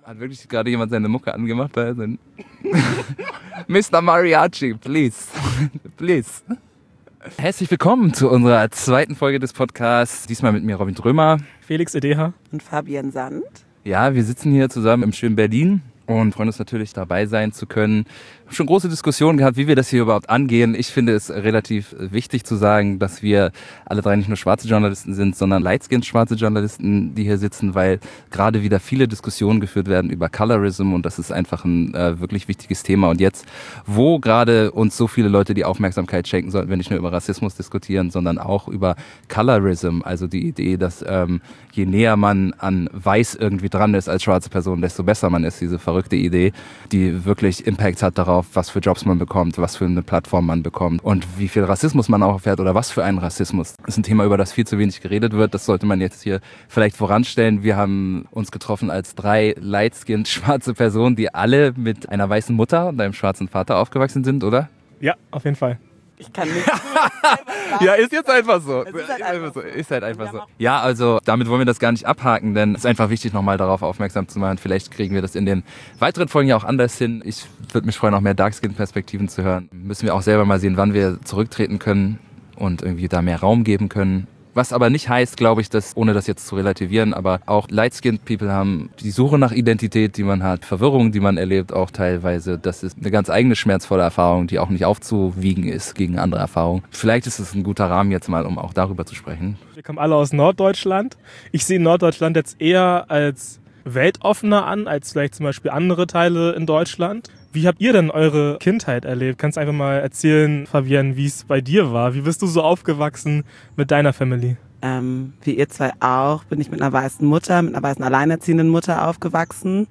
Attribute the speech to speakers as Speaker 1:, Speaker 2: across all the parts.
Speaker 1: Hat wirklich gerade jemand seine Mucke angemacht? Mr. Mariachi, please. Please. Herzlich willkommen zu unserer zweiten Folge des Podcasts. Diesmal mit mir Robin Drömer,
Speaker 2: Felix Edeha
Speaker 3: und Fabian Sand.
Speaker 1: Ja, wir sitzen hier zusammen im schönen Berlin und freuen uns natürlich, dabei sein zu können. Wir haben schon große Diskussionen gehabt, wie wir das hier überhaupt angehen. Ich finde es relativ wichtig zu sagen, dass wir alle drei nicht nur schwarze Journalisten sind, sondern light-skinned schwarze Journalisten, die hier sitzen, weil gerade wieder viele Diskussionen geführt werden über Colorism und das ist einfach ein wirklich wichtiges Thema. Und jetzt, wo gerade uns so viele Leute die Aufmerksamkeit schenken, sollten wir nicht nur über Rassismus diskutieren, sondern auch über Colorism, also die Idee, dass je näher man an weiß irgendwie dran ist als schwarze Person, desto besser man ist, diese verrückte Idee, die wirklich Impact hat darauf, was für Jobs man bekommt, was für eine Plattform man bekommt und wie viel Rassismus man auch erfährt oder was für einen Rassismus. Das ist ein Thema, über das viel zu wenig geredet wird. Das sollte man jetzt hier vielleicht voranstellen. Wir haben uns getroffen als 3 light-skinned schwarze Personen, die alle mit einer weißen Mutter und einem schwarzen Vater aufgewachsen sind, oder?
Speaker 2: Ja, auf jeden Fall.
Speaker 3: Ich kann nicht.
Speaker 1: Ja, ist jetzt einfach so.
Speaker 3: Ist
Speaker 1: halt einfach so. Ja, also damit wollen wir das gar nicht abhaken, denn es ist einfach wichtig, nochmal darauf aufmerksam zu machen. Vielleicht kriegen wir das in den weiteren Folgen ja auch anders hin. Ich würde mich freuen, noch mehr Dark-Skin-Perspektiven zu hören. Müssen wir auch selber mal sehen, wann wir zurücktreten können und irgendwie da mehr Raum geben können. Was aber nicht heißt, glaube ich, dass, ohne das jetzt zu relativieren, aber auch light-skinned People haben die Suche nach Identität, die man hat, Verwirrung, die man erlebt, auch teilweise. Das ist eine ganz eigene schmerzvolle Erfahrung, die auch nicht aufzuwiegen ist gegen andere Erfahrungen. Vielleicht ist es ein guter Rahmen jetzt mal, um auch darüber zu sprechen.
Speaker 2: Wir kommen alle aus Norddeutschland. Ich sehe Norddeutschland jetzt eher als weltoffener an, als vielleicht zum Beispiel andere Teile in Deutschland. Wie habt ihr denn eure Kindheit erlebt? Kannst du einfach mal erzählen, Fabian, wie es bei dir war? Wie bist du so aufgewachsen mit deiner Family?
Speaker 3: Wie ihr zwei auch, bin ich mit einer weißen Mutter, mit einer weißen alleinerziehenden Mutter aufgewachsen.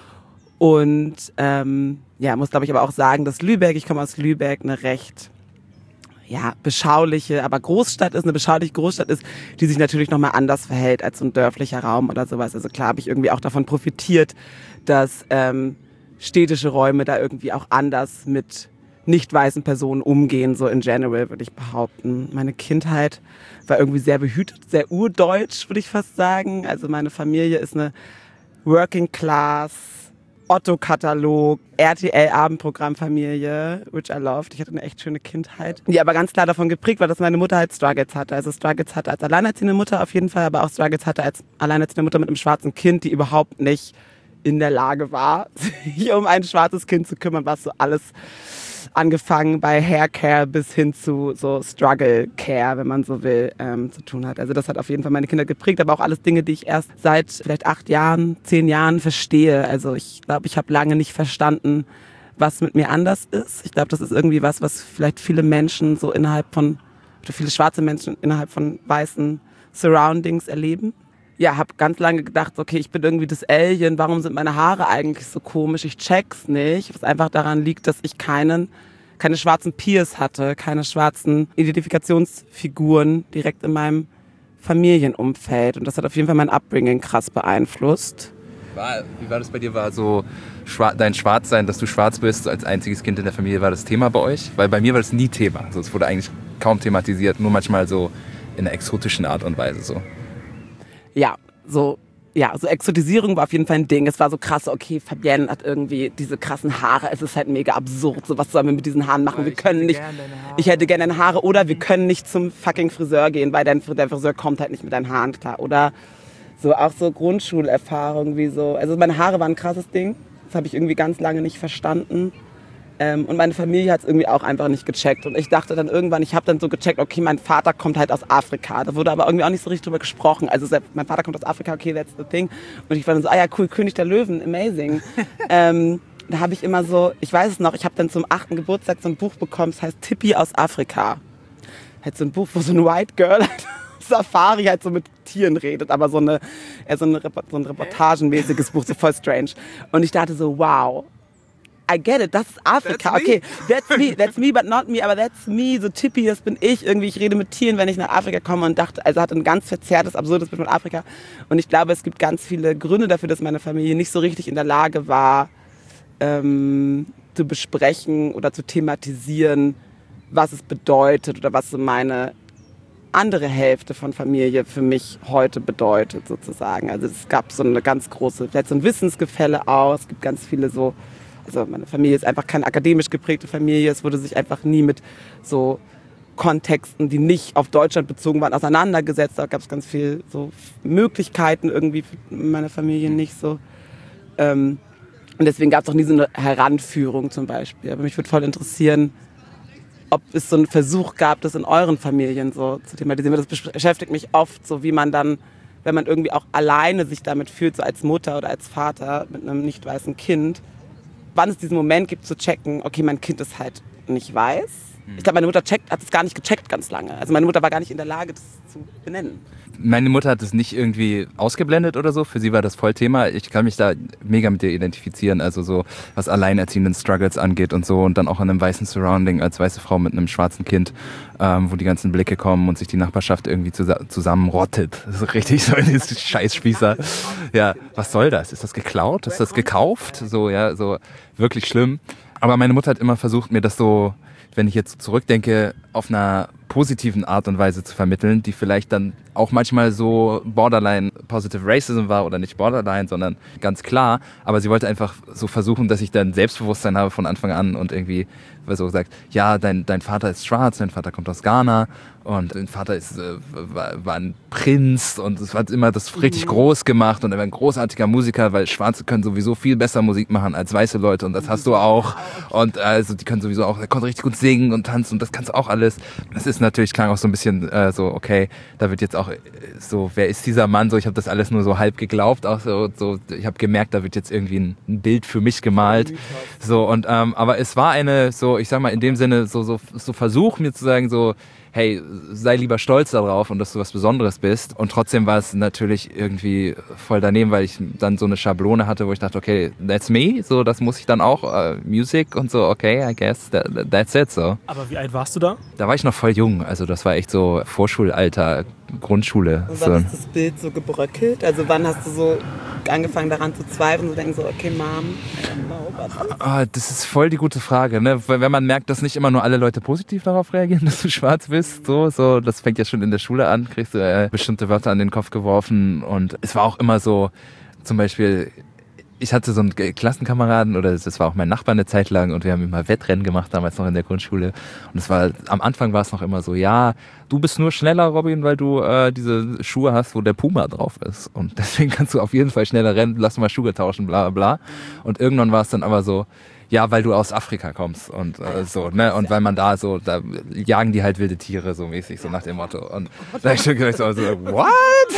Speaker 3: Und muss, glaube ich, aber auch sagen, dass Lübeck, ich komme aus Lübeck, eine recht beschauliche, aber Großstadt ist, eine beschauliche Großstadt ist, die sich natürlich nochmal anders verhält als so ein dörflicher Raum oder sowas. Also klar habe ich irgendwie auch davon profitiert, dass städtische Räume da irgendwie auch anders mit nicht weißen Personen umgehen, so in general, würde ich behaupten. Meine Kindheit war irgendwie sehr behütet, sehr urdeutsch, würde ich fast sagen. Also meine Familie ist eine Working Class, Otto-Katalog, RTL-Abendprogramm-Familie, which I loved. Ich hatte eine echt schöne Kindheit, die aber ganz klar davon geprägt war, dass meine Mutter halt Struggles hatte. Also Struggles hatte als alleinerziehende Mutter auf jeden Fall, aber auch Struggles hatte als alleinerziehende Mutter mit einem schwarzen Kind, die überhaupt nicht in der Lage war, sich um ein schwarzes Kind zu kümmern, was so alles angefangen bei Haircare bis hin zu so Struggle Care, wenn man so will, zu tun hat. Also das hat auf jeden Fall meine Kinder geprägt, aber auch alles Dinge, die ich erst seit vielleicht 8 Jahren, 10 Jahren verstehe. Also ich glaube, ich habe lange nicht verstanden, was mit mir anders ist. Ich glaube, das ist irgendwie was vielleicht viele Menschen so viele schwarze Menschen innerhalb von weißen Surroundings erleben. Ja, habe ganz lange gedacht, okay, ich bin irgendwie das Alien, warum sind meine Haare eigentlich so komisch? Ich check's nicht, was einfach daran liegt, dass ich keine schwarzen Peers hatte, keine schwarzen Identifikationsfiguren direkt in meinem Familienumfeld. Und das hat auf jeden Fall mein Upbringing krass beeinflusst.
Speaker 1: Wie war das bei dir? War so dein Schwarzsein, dass du schwarz bist, als einziges Kind in der Familie, war das Thema bei euch? Weil bei mir war das nie Thema. Also es wurde eigentlich kaum thematisiert, nur manchmal so in einer exotischen Art und Weise so.
Speaker 3: So Exotisierung war auf jeden Fall ein Ding. Es war so krass, okay, Fabienne hat irgendwie diese krassen Haare. Es ist halt mega absurd. So, was sollen wir mit diesen Haaren machen? Ich hätte gerne deine Haare oder wir können nicht zum fucking Friseur gehen, weil der Friseur kommt halt nicht mit deinen Haaren klar. Oder so auch so Grundschulerfahrungen wie so. Also meine Haare waren ein krasses Ding. Das habe ich irgendwie ganz lange nicht verstanden. Und meine Familie hat es irgendwie auch einfach nicht gecheckt. Und ich dachte dann irgendwann, ich habe dann so gecheckt, okay, mein Vater kommt halt aus Afrika. Da wurde aber irgendwie auch nicht so richtig drüber gesprochen. Also mein Vater kommt aus Afrika, okay, that's the thing. Und ich war dann so, cool, König der Löwen, amazing. Da habe ich immer so, ich weiß es noch, ich habe dann zum 8. Geburtstag so ein Buch bekommen, das heißt Tippi aus Afrika. Halt so ein Buch, wo so ein White Girl halt Safari halt so mit Tieren redet, aber so ein reportagenmäßiges Buch, so voll strange. Und ich dachte so, wow, I get it, das ist Afrika, okay, that's me, but not me, aber that's me, so Tippi, das bin ich, irgendwie, ich rede mit Tieren, wenn ich nach Afrika komme und dachte, also hatte ein ganz verzerrtes, absurdes Bild von Afrika und ich glaube, es gibt ganz viele Gründe dafür, dass meine Familie nicht so richtig in der Lage war, zu besprechen oder zu thematisieren, was es bedeutet oder was so meine andere Hälfte von Familie für mich heute bedeutet sozusagen. Also es gab so eine ganz große, vielleicht so ein Wissensgefälle auch. Es gibt ganz viele so, also meine Familie ist einfach keine akademisch geprägte Familie. Es wurde sich einfach nie mit so Kontexten, die nicht auf Deutschland bezogen waren, auseinandergesetzt. Da gab es ganz viel so Möglichkeiten irgendwie für meine Familie nicht so. Und deswegen gab es auch nie so eine Heranführung zum Beispiel. Aber mich würde voll interessieren, ob es so einen Versuch gab, das in euren Familien so zu thematisieren. Das beschäftigt mich oft, so wie man dann, wenn man irgendwie auch alleine sich damit fühlt, so als Mutter oder als Vater mit einem nicht weißen Kind, wann es diesen Moment gibt zu checken, okay, mein Kind ist halt nicht weiß. Ich glaube, meine Mutter hat es gar nicht gecheckt ganz lange. Also meine Mutter war gar nicht in der Lage, das zu benennen.
Speaker 1: Meine Mutter hat es nicht irgendwie ausgeblendet oder so. Für sie war das voll Thema. Ich kann mich da mega mit dir identifizieren. Also so, was alleinerziehenden Struggles angeht und so. Und dann auch in einem weißen Surrounding als weiße Frau mit einem schwarzen Kind, wo die ganzen Blicke kommen und sich die Nachbarschaft irgendwie zusammenrottet. Das ist richtig so in dieses Scheißspießer. Ja, was soll das? Ist das geklaut? Ist das gekauft? So, ja, so wirklich schlimm. Aber meine Mutter hat immer versucht, mir das so, wenn ich jetzt zurückdenke, auf einer positiven Art und Weise zu vermitteln, die vielleicht dann auch manchmal so borderline positive racism war oder nicht borderline, sondern ganz klar. Aber sie wollte einfach so versuchen, dass ich dann Selbstbewusstsein habe von Anfang an und irgendwie so sagt, ja, dein Vater ist schwarz, dein Vater kommt aus Ghana und dein Vater war ein Prinz und es hat immer das richtig groß gemacht und er war ein großartiger Musiker, weil Schwarze können sowieso viel besser Musik machen als weiße Leute und das hast du auch. Und also die können sowieso auch, er konnte richtig gut singen und tanzen und das kannst du auch alles. Das ist natürlich, klang auch so ein bisschen so, okay, da wird jetzt auch so, wer ist dieser Mann? So, ich habe das alles nur so halb geglaubt, auch so ich habe gemerkt, da wird jetzt irgendwie ein Bild für mich gemalt. So und aber es war eine so, ich sag mal in dem Sinne so Versuch mir zu sagen so, hey, sei lieber stolz darauf und dass du was Besonderes bist. Und trotzdem war es natürlich irgendwie voll daneben, weil ich dann so eine Schablone hatte, wo ich dachte, okay, that's me, so das muss ich dann auch, Music und so, okay, I guess that's it, so.
Speaker 2: Aber wie alt warst du da?
Speaker 1: Da war ich noch voll jung, also das war echt so Vorschulalter, Grundschule.
Speaker 3: Und wann ist das Bild so gebröckelt? Also wann hast du so angefangen daran zu zweifeln und zu denken so, okay, Mom, I don't know.
Speaker 1: Das ist voll die gute Frage, ne? Wenn man merkt, dass nicht immer nur alle Leute positiv darauf reagieren, dass du schwarz bist, so, das fängt ja schon in der Schule an, kriegst du bestimmte Wörter an den Kopf geworfen und es war auch immer so, zum Beispiel, ich hatte so einen Klassenkameraden oder das war auch mein Nachbar eine Zeit lang und wir haben immer Wettrennen gemacht, damals noch in der Grundschule und am Anfang war es noch immer so, ja, du bist nur schneller, Robin, weil du diese Schuhe hast, wo der Puma drauf ist und deswegen kannst du auf jeden Fall schneller rennen, lass mal Schuhe tauschen, bla bla bla und irgendwann war es dann aber so, ja, weil du aus Afrika kommst und so, ne, und weil man da jagen die halt wilde Tiere so mäßig, so nach dem Motto und da hab ich schon gedacht so, what?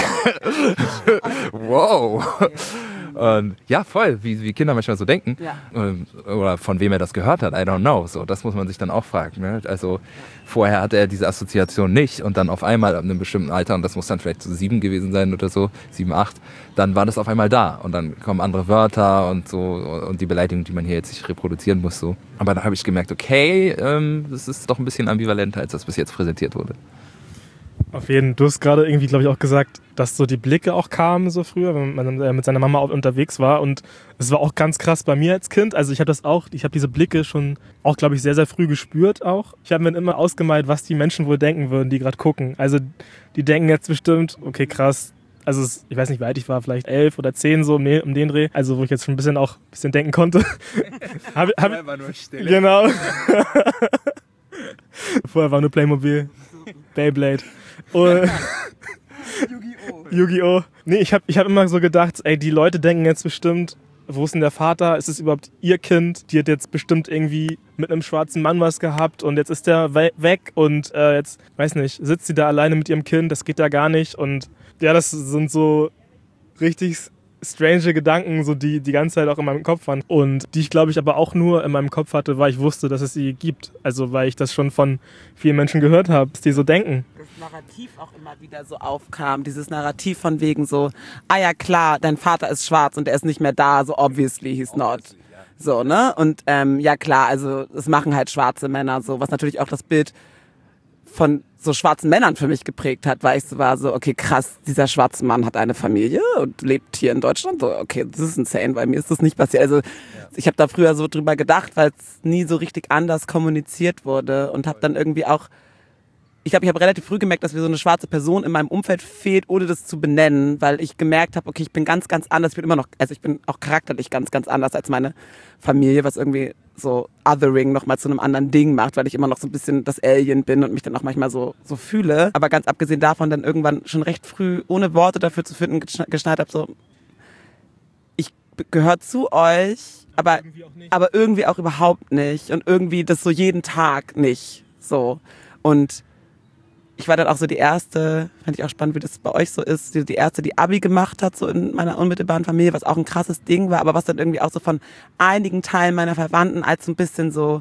Speaker 1: Wow. Und ja, voll, wie Kinder manchmal so denken. Ja. Oder von wem er das gehört hat, I don't know. So, das muss man sich dann auch fragen. Ne? Also vorher hatte er diese Assoziation nicht und dann auf einmal ab einem bestimmten Alter, und das muss dann vielleicht so 7 gewesen sein oder so, 7, 8, dann war das auf einmal da. Und dann kommen andere Wörter und so und die Beleidigung, die man hier jetzt nicht reproduzieren muss. So. Aber da habe ich gemerkt, okay, das ist doch ein bisschen ambivalenter, als das bis jetzt präsentiert wurde.
Speaker 2: Auf jeden Fall. Du hast gerade irgendwie, glaube ich, auch gesagt, dass so die Blicke auch kamen so früher, wenn man mit seiner Mama unterwegs war. Und es war auch ganz krass bei mir als Kind. Also ich habe diese Blicke schon auch, glaube ich, sehr, sehr früh gespürt auch. Ich habe mir immer ausgemalt, was die Menschen wohl denken würden, die gerade gucken. Also die denken jetzt bestimmt, okay, krass. Also ich weiß nicht, wie alt ich war, vielleicht 11 oder 10 so um den Dreh. Also wo ich jetzt schon ein bisschen denken konnte.
Speaker 1: Vorher war nur Stille.
Speaker 2: Genau. Vorher war nur Playmobil, Beyblade. Yu-Gi-Oh! Nee, ich hab immer so gedacht, ey, die Leute denken jetzt bestimmt, wo ist denn der Vater? Ist es überhaupt ihr Kind? Die hat jetzt bestimmt irgendwie mit einem schwarzen Mann was gehabt und jetzt ist der weg und jetzt, weiß nicht, sitzt sie da alleine mit ihrem Kind, das geht da gar nicht und ja, das sind so richtig strange Gedanken, so die ganze Zeit auch in meinem Kopf waren und die ich, glaube ich, aber auch nur in meinem Kopf hatte, weil ich wusste, dass es sie gibt. Also weil ich das schon von vielen Menschen gehört habe, dass die so denken.
Speaker 3: Das Narrativ auch immer wieder so aufkam, dieses Narrativ von wegen so, ja klar, dein Vater ist schwarz und er ist nicht mehr da, so obviously he's not. So, ne? Und ja klar, also das machen halt schwarze Männer so, was natürlich auch das Bild von so schwarzen Männern für mich geprägt hat, weil ich war so, okay, krass, dieser schwarze Mann hat eine Familie und lebt hier in Deutschland. So, okay, das ist insane, bei mir ist das nicht passiert. Also ich habe da früher so drüber gedacht, weil es nie so richtig anders kommuniziert wurde und habe dann irgendwie auch, ich glaube, ich habe relativ früh gemerkt, dass mir so eine schwarze Person in meinem Umfeld fehlt, ohne das zu benennen, weil ich gemerkt habe, okay, ich bin ganz, ganz anders. Ich bin auch charakterlich ganz, ganz anders als meine Familie, was irgendwie so Othering nochmal zu einem anderen Ding macht, weil ich immer noch so ein bisschen das Alien bin und mich dann auch manchmal so fühle. Aber ganz abgesehen davon dann irgendwann schon recht früh, ohne Worte dafür zu finden, geschnallt habe, so, ich gehöre zu euch, aber irgendwie auch überhaupt nicht und irgendwie das so jeden Tag nicht, so. Und ich war dann auch so die erste, fand ich auch spannend, wie das bei euch so ist, die erste, die Abi gemacht hat, so in meiner unmittelbaren Familie, was auch ein krasses Ding war, aber was dann irgendwie auch so von einigen Teilen meiner Verwandten als so ein bisschen so,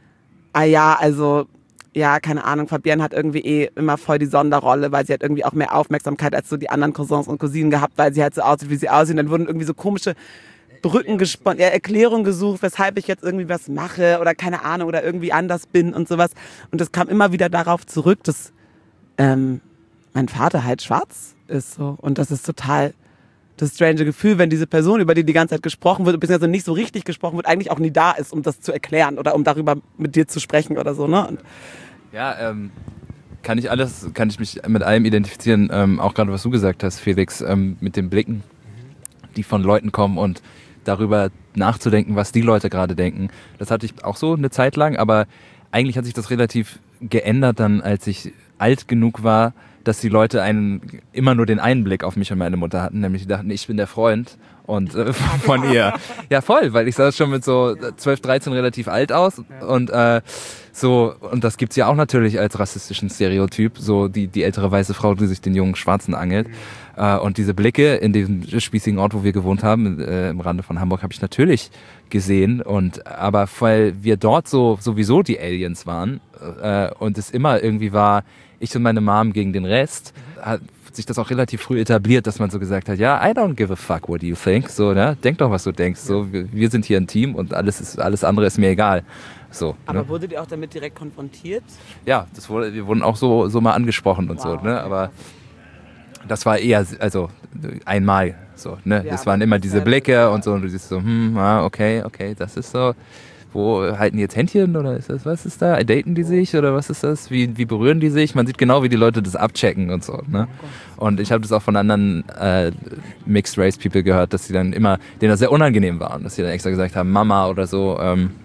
Speaker 3: keine Ahnung, Fabienne hat irgendwie immer voll die Sonderrolle, weil sie hat irgendwie auch mehr Aufmerksamkeit als so die anderen Cousins und Cousinen gehabt, weil sie halt so aussieht, wie sie aussieht. Und dann wurden irgendwie so komische Brücken gesponnen, Erklärungen gesucht, weshalb ich jetzt irgendwie was mache oder keine Ahnung oder irgendwie anders bin und sowas. Und das kam immer wieder darauf zurück, dass mein Vater halt schwarz ist so. Und das ist total das strange Gefühl, wenn diese Person, über die die ganze Zeit gesprochen wird, beziehungsweise nicht so richtig gesprochen wird, eigentlich auch nie da ist, um das zu erklären oder um darüber mit dir zu sprechen oder so, ne? Und
Speaker 1: ja, kann ich mich mit allem identifizieren, auch gerade was du gesagt hast, Felix, mit den Blicken, die von Leuten kommen und darüber nachzudenken, was die Leute gerade denken. Das hatte ich auch so eine Zeit lang, aber eigentlich hat sich das relativ geändert dann, als ich alt genug war, dass die Leute immer nur den einen Blick auf mich und meine Mutter hatten, nämlich die dachten, ich bin der Freund und von ihr. Ja, voll, weil ich sah schon mit so 12, 13 relativ alt aus und und das gibt's ja auch natürlich als rassistischen Stereotyp, so die ältere weiße Frau, die sich den jungen Schwarzen angelt. Und diese Blicke in diesem spießigen Ort, wo wir gewohnt haben, im Rande von Hamburg, habe ich natürlich gesehen. Aber weil wir dort sowieso die Aliens waren und es immer irgendwie war, ich und meine Mom gegen den Rest, hat sich das auch relativ früh etabliert, dass man so gesagt hat, ja, I don't give a fuck what you think. So, ne? Denk doch, was du denkst. So, wir sind hier ein Team und alles andere ist mir egal. So,
Speaker 3: aber
Speaker 1: ne?
Speaker 3: wurdet ihr auch damit direkt konfrontiert?
Speaker 1: Ja, wir wurden auch so mal angesprochen und so, ne? Aber das war eher, also einmal so, ne? Ja, das waren immer diese Blicke und so und du siehst so, okay, das ist so. Wo halten die jetzt Händchen oder was ist da? Daten die sich oder was ist das? Wie berühren die sich? Man sieht genau, wie die Leute das abchecken und so, ne? Und ich habe das auch von anderen Mixed Race People gehört, dass sie dann immer, denen das sehr unangenehm war und dass sie dann extra gesagt haben, Mama oder so.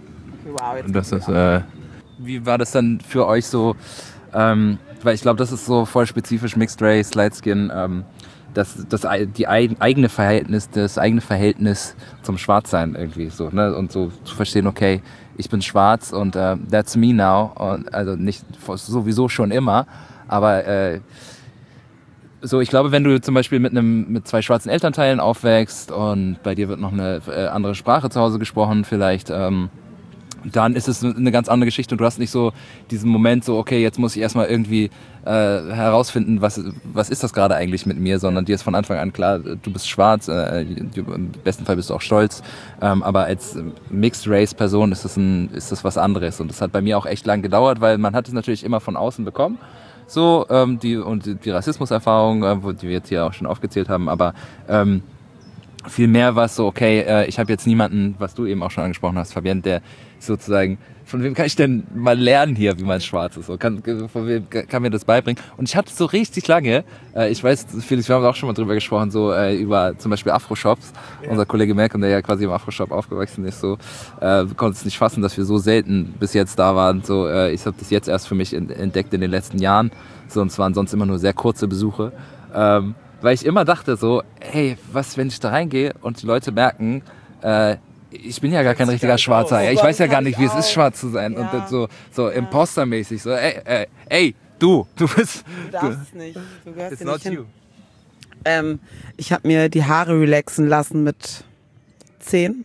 Speaker 1: Wie war das dann für euch so? Weil ich glaube, das ist so voll spezifisch Mixed Race, Light Skin, das eigene Verhältnis zum Schwarzsein irgendwie so, ne? Und so zu verstehen, okay, ich bin schwarz und that's me now. Und, also nicht sowieso schon immer, aber ich glaube, wenn du zum Beispiel mit zwei schwarzen Elternteilen aufwächst und bei dir wird noch eine andere Sprache zu Hause gesprochen, vielleicht dann ist es eine ganz andere Geschichte und du hast nicht so diesen Moment so, okay, jetzt muss ich erstmal irgendwie herausfinden, was ist das gerade eigentlich mit mir, sondern dir ist von Anfang an klar, du bist schwarz, im besten Fall bist du auch stolz, aber als Mixed Race Person ist das was anderes und das hat bei mir auch echt lang gedauert, weil man hat es natürlich immer von außen bekommen, so die Rassismuserfahrung, die wir jetzt hier auch schon aufgezählt haben, aber viel mehr war es so, okay, ich habe jetzt niemanden, was du eben auch schon angesprochen hast, Fabienne, der sozusagen, von wem kann ich denn mal lernen hier, wie man schwarz ist? So, von wem kann mir das beibringen? Und ich hatte es so richtig lange, ich weiß, Felix, wir haben auch schon mal drüber gesprochen, so über zum Beispiel Afro-Shops. Ja. Unser Kollege Malcolm, der ja quasi im Afro-Shop aufgewachsen ist, so konnte es nicht fassen, dass wir so selten bis jetzt da waren. So, ich habe das jetzt erst für mich entdeckt in den letzten Jahren. So, und es waren sonst immer nur sehr kurze Besuche. Weil ich immer dachte so, hey, was, wenn ich da reingehe und die Leute merken, ich bin ja gar kein richtiger Schwarzer. Ja, ich weiß ja gar nicht, wie es ist, schwarz zu sein. Ja. Und dann so impostermäßig, so, ey, du bist...
Speaker 3: Du darfst es nicht, du gehörst hier nicht hin. Ich habe mir die Haare relaxen lassen mit 10.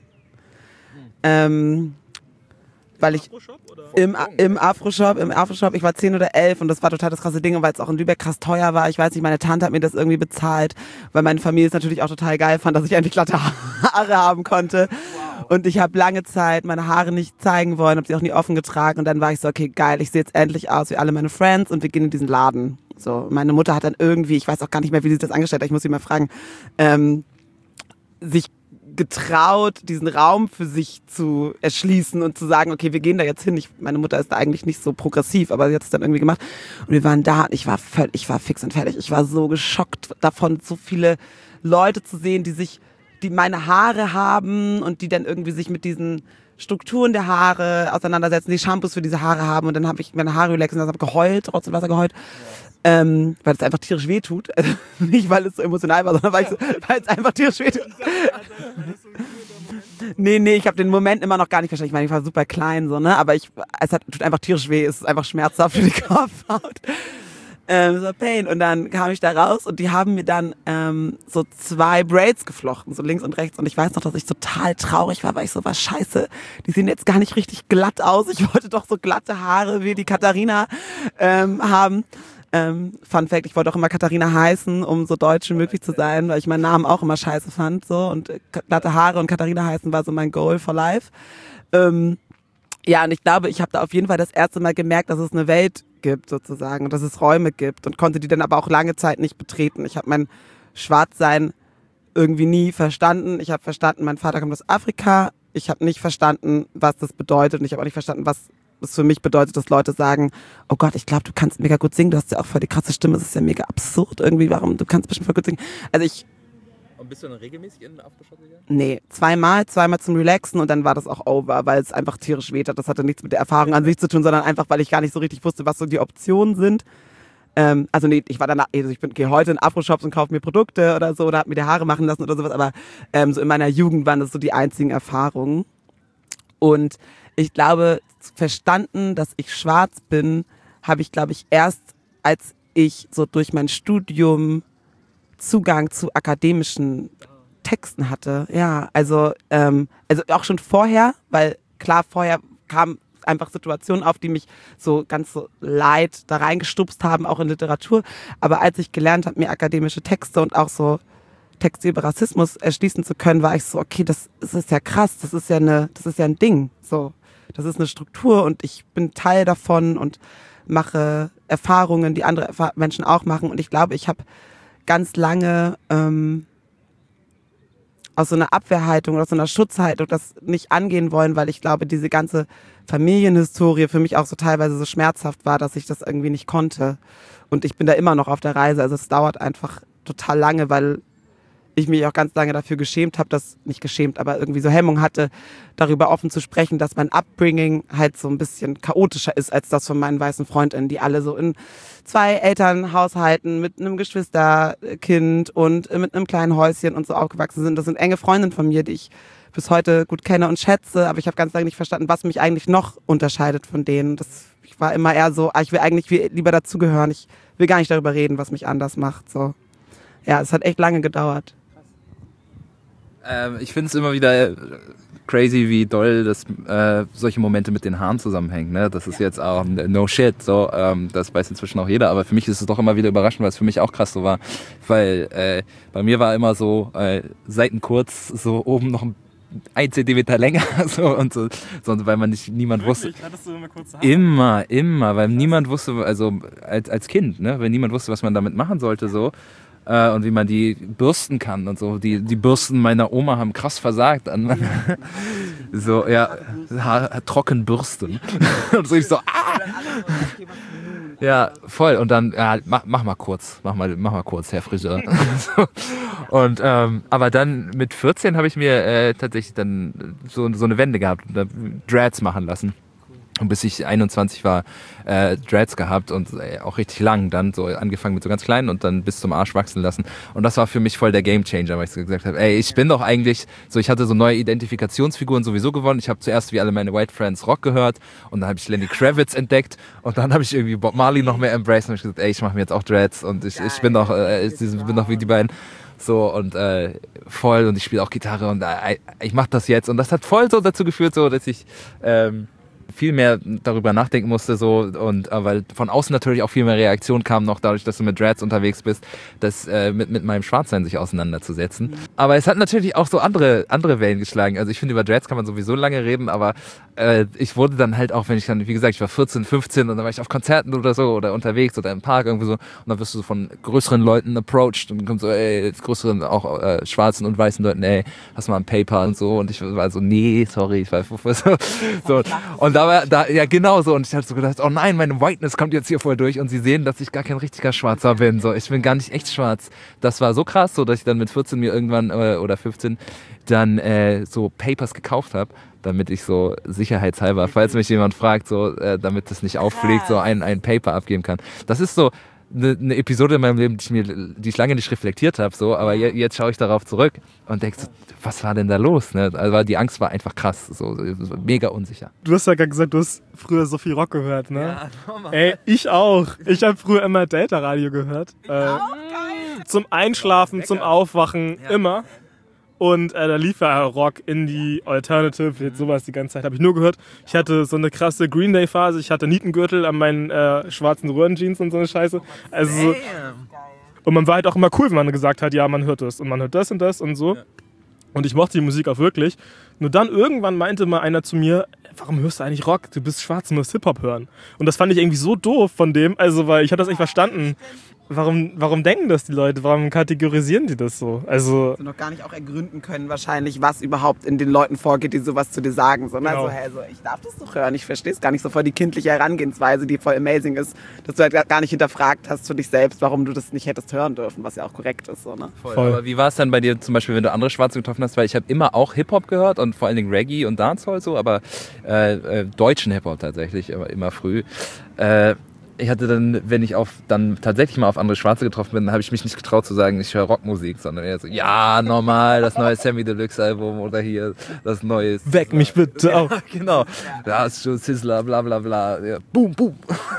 Speaker 3: Weil ich im Afro-Shop, ich war 10 oder 11 und das war total das krasse Ding, weil es auch in Lübeck krass teuer war. Ich weiß nicht, meine Tante hat mir das irgendwie bezahlt, weil meine Familie es natürlich auch total geil fand, dass ich endlich glatte Haare haben konnte. Wow. Und ich habe lange Zeit meine Haare nicht zeigen wollen, habe sie auch nie offen getragen und dann war ich so, okay, geil, ich sehe jetzt endlich aus wie alle meine Friends und wir gehen in diesen Laden. So, meine Mutter hat dann irgendwie, ich weiß auch gar nicht mehr, wie sie das angestellt hat, ich muss sie mal fragen, sich getraut, diesen Raum für sich zu erschließen und zu sagen, okay, wir gehen da jetzt hin. Meine Mutter ist da eigentlich nicht so progressiv, aber sie hat es dann irgendwie gemacht. Und wir waren da und ich war fix und fertig. Ich war so geschockt davon, so viele Leute zu sehen, die meine Haare haben und die dann irgendwie sich mit diesen Strukturen der Haare auseinandersetzen, die Shampoos für diese Haare haben. Und dann habe ich meine Haare relaxen und habe geheult, trotzdem Wasser geheult. Weil es einfach tierisch wehtut. Also nicht, weil es so emotional war, sondern weil es einfach tierisch wehtut. Nee, ich habe den Moment immer noch gar nicht verstanden. Ich meine, ich war super klein, so, ne? Aber tut einfach tierisch weh. Es ist einfach schmerzhaft für die Kopfhaut. So Pain. Und dann kam ich da raus und die haben mir dann so 2 Braids geflochten, so links und rechts. Und ich weiß noch, dass ich total traurig war, weil ich so war, scheiße, die sehen jetzt gar nicht richtig glatt aus. Ich wollte doch so glatte Haare wie die Katharina haben. Fun Fact, ich wollte auch immer Katharina heißen, um so deutsch wie möglich zu sein, weil ich meinen Namen auch immer scheiße fand. So. Und glatte Haare und Katharina heißen war so mein Goal for life. Ja, und ich glaube, ich habe da auf jeden Fall das erste Mal gemerkt, dass es eine Welt gibt sozusagen und dass es Räume gibt und konnte die dann aber auch lange Zeit nicht betreten. Ich habe mein Schwarzsein irgendwie nie verstanden. Ich habe verstanden, mein Vater kommt aus Afrika. Ich habe nicht verstanden, was das bedeutet und ich habe auch nicht verstanden, was es für mich bedeutet, dass Leute sagen, oh Gott, ich glaube, du kannst mega gut singen, du hast ja auch voll die krasse Stimme, es ist ja mega absurd irgendwie, du kannst bestimmt voll gut singen.
Speaker 1: Und bist du dann regelmäßig in den Aftershop gegangen?
Speaker 3: Nee, zweimal zum Relaxen und dann war das auch over, weil es einfach tierisch weht hat. Das hatte nichts mit der Erfahrung an sich zu tun, sondern einfach, weil ich gar nicht so richtig wusste, was so die Optionen sind. Ich gehe heute in Afro-Shops und kaufe mir Produkte oder so oder habe mir die Haare machen lassen oder sowas, aber so in meiner Jugend waren das so die einzigen Erfahrungen. Und ich glaube, verstanden, dass ich schwarz bin, habe ich, glaube ich, erst, als ich so durch mein Studium Zugang zu akademischen Texten hatte. Ja, also auch schon vorher, weil klar, vorher kamen einfach Situationen auf, die mich so ganz so leid da reingestupst haben, auch in Literatur. Aber als ich gelernt habe, mir akademische Texte und auch so Texte über Rassismus erschließen zu können, war ich so, okay, das ist ja krass, das ist ja ein Ding, so. Das ist eine Struktur und ich bin Teil davon und mache Erfahrungen, die andere Menschen auch machen. Und ich glaube, ich habe ganz lange aus so einer Abwehrhaltung oder aus so einer Schutzhaltung das nicht angehen wollen, weil ich glaube, diese ganze Familienhistorie für mich auch so teilweise so schmerzhaft war, dass ich das irgendwie nicht konnte. Und ich bin da immer noch auf der Reise. Also es dauert einfach total lange, weil ich mich auch ganz lange dafür geschämt habe, aber irgendwie so Hemmung hatte, darüber offen zu sprechen, dass mein Upbringing halt so ein bisschen chaotischer ist als das von meinen weißen Freundinnen, die alle so in 2 Elternhaushalten mit einem Geschwisterkind und mit einem kleinen Häuschen und so aufgewachsen sind. Das sind enge Freundinnen von mir, die ich bis heute gut kenne und schätze, aber ich habe ganz lange nicht verstanden, was mich eigentlich noch unterscheidet von denen. Ich war immer eher so, ich will eigentlich lieber dazugehören, ich will gar nicht darüber reden, was mich anders macht. So. Ja, es hat echt lange gedauert.
Speaker 1: Ich finde es immer wieder crazy, wie doll das solche Momente mit den Haaren zusammenhängen. Ne? Das ist jetzt auch no shit, so das weiß inzwischen auch jeder. Aber für mich ist es doch immer wieder überraschend, weil es für mich auch krass so war, weil bei mir war immer so Seiten kurz, so oben noch ein Zentimeter länger so und so, weil niemand wusste.
Speaker 2: Hattest du immer kurze Haare?
Speaker 1: Immer, weil niemand wusste, also als Kind, ne, weil niemand wusste, was man damit machen sollte so. Und wie man die bürsten kann und so. Die Bürsten meiner Oma haben krass versagt. So, ja, trocken bürsten. Und so ich so, Ja, voll. Und dann, ja, mach mal kurz, Herr Friseur. Und, aber dann mit 14 habe ich mir tatsächlich dann so eine Wende gehabt und Dreads machen lassen. Und bis ich 21 war, Dreads gehabt und auch richtig lang dann, so angefangen mit so ganz kleinen und dann bis zum Arsch wachsen lassen. Und das war für mich voll der Gamechanger, weil ich so gesagt habe, ich bin doch eigentlich, so ich hatte so neue Identifikationsfiguren sowieso gewonnen. Ich habe zuerst wie alle meine White Friends Rock gehört und dann habe ich Lenny Kravitz entdeckt und dann habe ich irgendwie Bob Marley noch mehr embraced und habe gesagt, ich mache mir jetzt auch Dreads und ich bin doch wie die beiden. So und voll und ich spiele auch Gitarre und ich mache das jetzt und das hat voll so dazu geführt, so dass ich viel mehr darüber nachdenken musste so und weil von außen natürlich auch viel mehr Reaktion kam noch dadurch, dass du mit Dreads unterwegs bist, das mit meinem Schwarzsein sich auseinanderzusetzen. Aber es hat natürlich auch so andere Wellen geschlagen. Also ich finde, über Dreads kann man sowieso lange reden, aber ich wurde dann halt auch, wenn ich dann, wie gesagt, ich war 14, 15 und dann war ich auf Konzerten oder so oder unterwegs oder im Park irgendwie so und dann wirst du so von größeren Leuten approached und kommt so, ey, größeren, auch schwarzen und weißen Leuten, ey, hast du mal ein Paper und so und ich war so, nee, sorry, ich war so. Und ja genau so und ich hatte so gedacht, oh nein, meine Whiteness kommt jetzt hier voll durch und sie sehen, dass ich gar kein richtiger Schwarzer bin, so, ich bin gar nicht echt schwarz. Das war so krass, so, dass ich dann mit 14 mir irgendwann oder 15 dann so Papers gekauft habe, damit ich so sicherheitshalber, falls mich jemand fragt, so, damit das nicht auffliegt, so ein Paper abgeben kann. Das ist so eine Episode in meinem Leben, die ich lange nicht reflektiert habe, so, aber jetzt schaue ich darauf zurück und denke so, was war denn da los? Ne? Also die Angst war einfach krass, so mega unsicher.
Speaker 2: Du hast ja gerade gesagt, du hast früher so viel Rock gehört, ne?
Speaker 1: Ja, normal.
Speaker 2: Ey, ich auch. Ich habe früher immer Delta-Radio gehört. Zum Einschlafen, zum Aufwachen, immer. Und da lief ja Rock, Indie, Alternative, sowas die ganze Zeit. Habe ich nur gehört. Ich hatte so eine krasse Green Day-Phase. Ich hatte Nietengürtel an meinen schwarzen Röhrenjeans und so eine Scheiße. Also, und man war halt auch immer cool, wenn man gesagt hat, ja, man hört das und man hört das und so. Ja. Und ich mochte die Musik auch wirklich. Nur dann irgendwann meinte mal einer zu mir, warum hörst du eigentlich Rock? Du bist schwarz und musst Hip-Hop hören. Und das fand ich irgendwie so doof von dem, also weil ich habe das echt verstanden. Warum denken das die Leute? Warum kategorisieren die das so? Also
Speaker 3: noch gar nicht auch ergründen können wahrscheinlich, was überhaupt in den Leuten vorgeht, die sowas zu dir sagen. Sondern
Speaker 2: genau.
Speaker 3: so, ich darf das doch hören. Ich verstehe es gar nicht so voll die kindliche Herangehensweise, die voll amazing ist, dass du halt gar nicht hinterfragt hast für dich selbst, warum du das nicht hättest hören dürfen, was ja auch korrekt ist. So, ne?
Speaker 1: Voll. Aber wie war es dann bei dir zum Beispiel, wenn du andere Schwarze getroffen hast? Weil ich habe immer auch Hip-Hop gehört und vor allen Dingen Reggae und Dancehall so, aber deutschen Hip-Hop tatsächlich, immer früh. Ich hatte dann, wenn ich dann tatsächlich mal auf andere Schwarze getroffen bin, habe ich mich nicht getraut zu sagen, ich höre Rockmusik, sondern eher so, ja, normal, das neue Sammy Deluxe Album oder hier das neue...
Speaker 2: Weck mich bitte auch.
Speaker 1: Ja, genau. Da ist schon Sizzler, bla bla bla. Ja, boom, boom.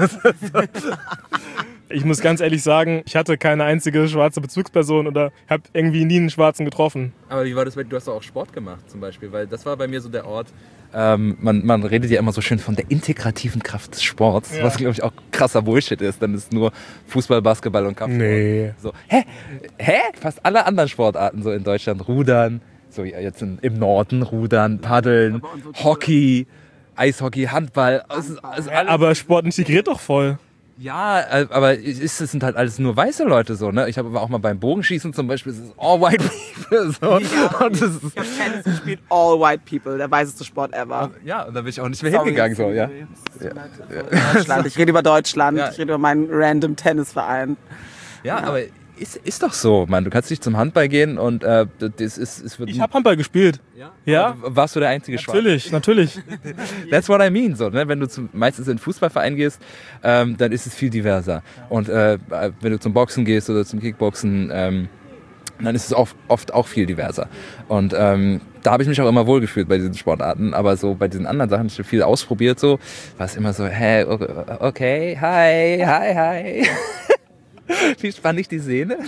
Speaker 2: Ich muss ganz ehrlich sagen, ich hatte keine einzige schwarze Bezugsperson oder habe irgendwie nie einen Schwarzen getroffen.
Speaker 1: Aber wie war das bei dir? Du hast doch auch Sport gemacht zum Beispiel, weil das war bei mir so der Ort. Man redet ja immer so schön von der integrativen Kraft des Sports, ja. Was glaube ich auch krasser Bullshit ist. Dann ist nur Fußball, Basketball und Kampfsport.
Speaker 2: Nee.
Speaker 1: So, hä? Fast alle anderen Sportarten so in Deutschland, Rudern, so jetzt im Norden, Rudern, Paddeln, Hockey, Eishockey, Handball.
Speaker 2: Aber Sport integriert doch voll.
Speaker 1: Ja, aber es sind halt alles nur weiße Leute so, ne? Ich habe aber auch mal beim Bogenschießen zum Beispiel, es ist all white people. So.
Speaker 3: Ja, und das ist, ich habe Tennis gespielt, all white people, der weißeste Sport ever.
Speaker 1: Ja, und da bin ich auch nicht mehr hingegangen. So, ja.
Speaker 3: Deutschland. Ich rede über Deutschland,
Speaker 1: ja.
Speaker 3: Ich rede über meinen random Tennisverein.
Speaker 1: Ja, aber ist doch so, Mann. Du kannst nicht zum Handball gehen und es wird...
Speaker 2: Ich habe Handball gespielt. Ja?
Speaker 1: Warst du der einzige Schwarze?
Speaker 2: Natürlich.
Speaker 1: That's what I mean. So, ne? Wenn du meistens in den Fußballverein gehst, dann ist es viel diverser. Und wenn du zum Boxen gehst oder zum Kickboxen, dann ist es oft auch viel diverser. Und da habe ich mich auch immer wohlgefühlt bei diesen Sportarten. Aber so bei diesen anderen Sachen, ich habe viel ausprobiert, so war es immer so, hey, okay, hi. Wie spannend ich die Szene?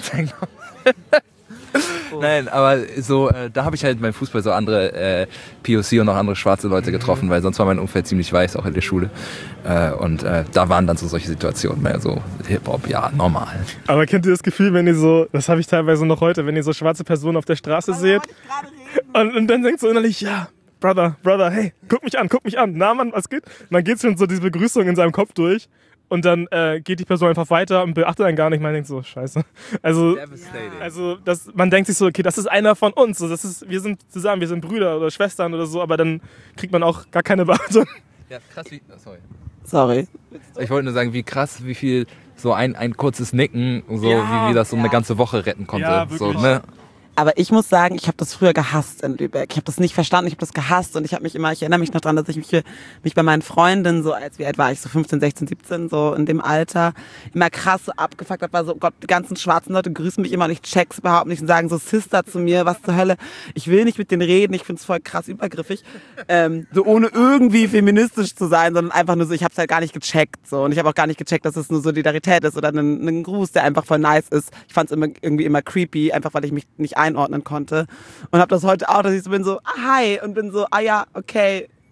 Speaker 1: Nein, aber so, da habe ich halt beim Fußball so andere POC und auch andere schwarze Leute getroffen, weil sonst war mein Umfeld ziemlich weiß, auch in der Schule. Und da waren dann so solche Situationen, mehr so Hip-Hop, ja, normal.
Speaker 2: Aber kennt ihr das Gefühl, wenn ihr so, das habe ich teilweise noch heute, wenn ihr so schwarze Personen auf der Straße seht und dann denkt so innerlich, ja, Brother, hey, guck mich an, na Mann, was geht? Und dann geht schon so diese Begrüßung in seinem Kopf durch. Und dann geht die Person einfach weiter und beachtet einen gar nicht. Man denkt so, scheiße. Also man denkt sich so, okay, das ist einer von uns. So, wir sind zusammen, wir sind Brüder oder Schwestern oder so. Aber dann kriegt man auch gar keine Beachtung.
Speaker 1: Ja, krass,
Speaker 3: Sorry.
Speaker 1: Ich wollte nur sagen, wie krass, wie viel so ein kurzes Nicken, so wie das so eine ganze Woche retten konnte.
Speaker 2: Ja, wirklich.
Speaker 1: So, ne?
Speaker 3: Aber ich muss sagen, ich habe das früher gehasst in Lübeck. Ich habe das nicht verstanden, ich habe das gehasst und ich erinnere mich noch dran, dass ich mich bei meinen Freundinnen so, wie alt war ich, so 15, 16, 17, so in dem Alter, immer krass so abgefuckt habe, war so, Gott, die ganzen schwarzen Leute grüßen mich immer und ich check's überhaupt nicht und sagen so, Sister zu mir, was zur Hölle, ich will nicht mit denen reden, ich find's voll krass übergriffig, so ohne irgendwie feministisch zu sein, sondern einfach nur so, ich hab's halt gar nicht gecheckt, so, und ich habe auch gar nicht gecheckt, dass es nur Solidarität ist oder ein Gruß, der einfach voll nice ist. Ich fand's irgendwie immer creepy, einfach weil ich mich nicht einordnen konnte und habe das heute auch, dass ich so bin so, hi und bin so, ja, okay,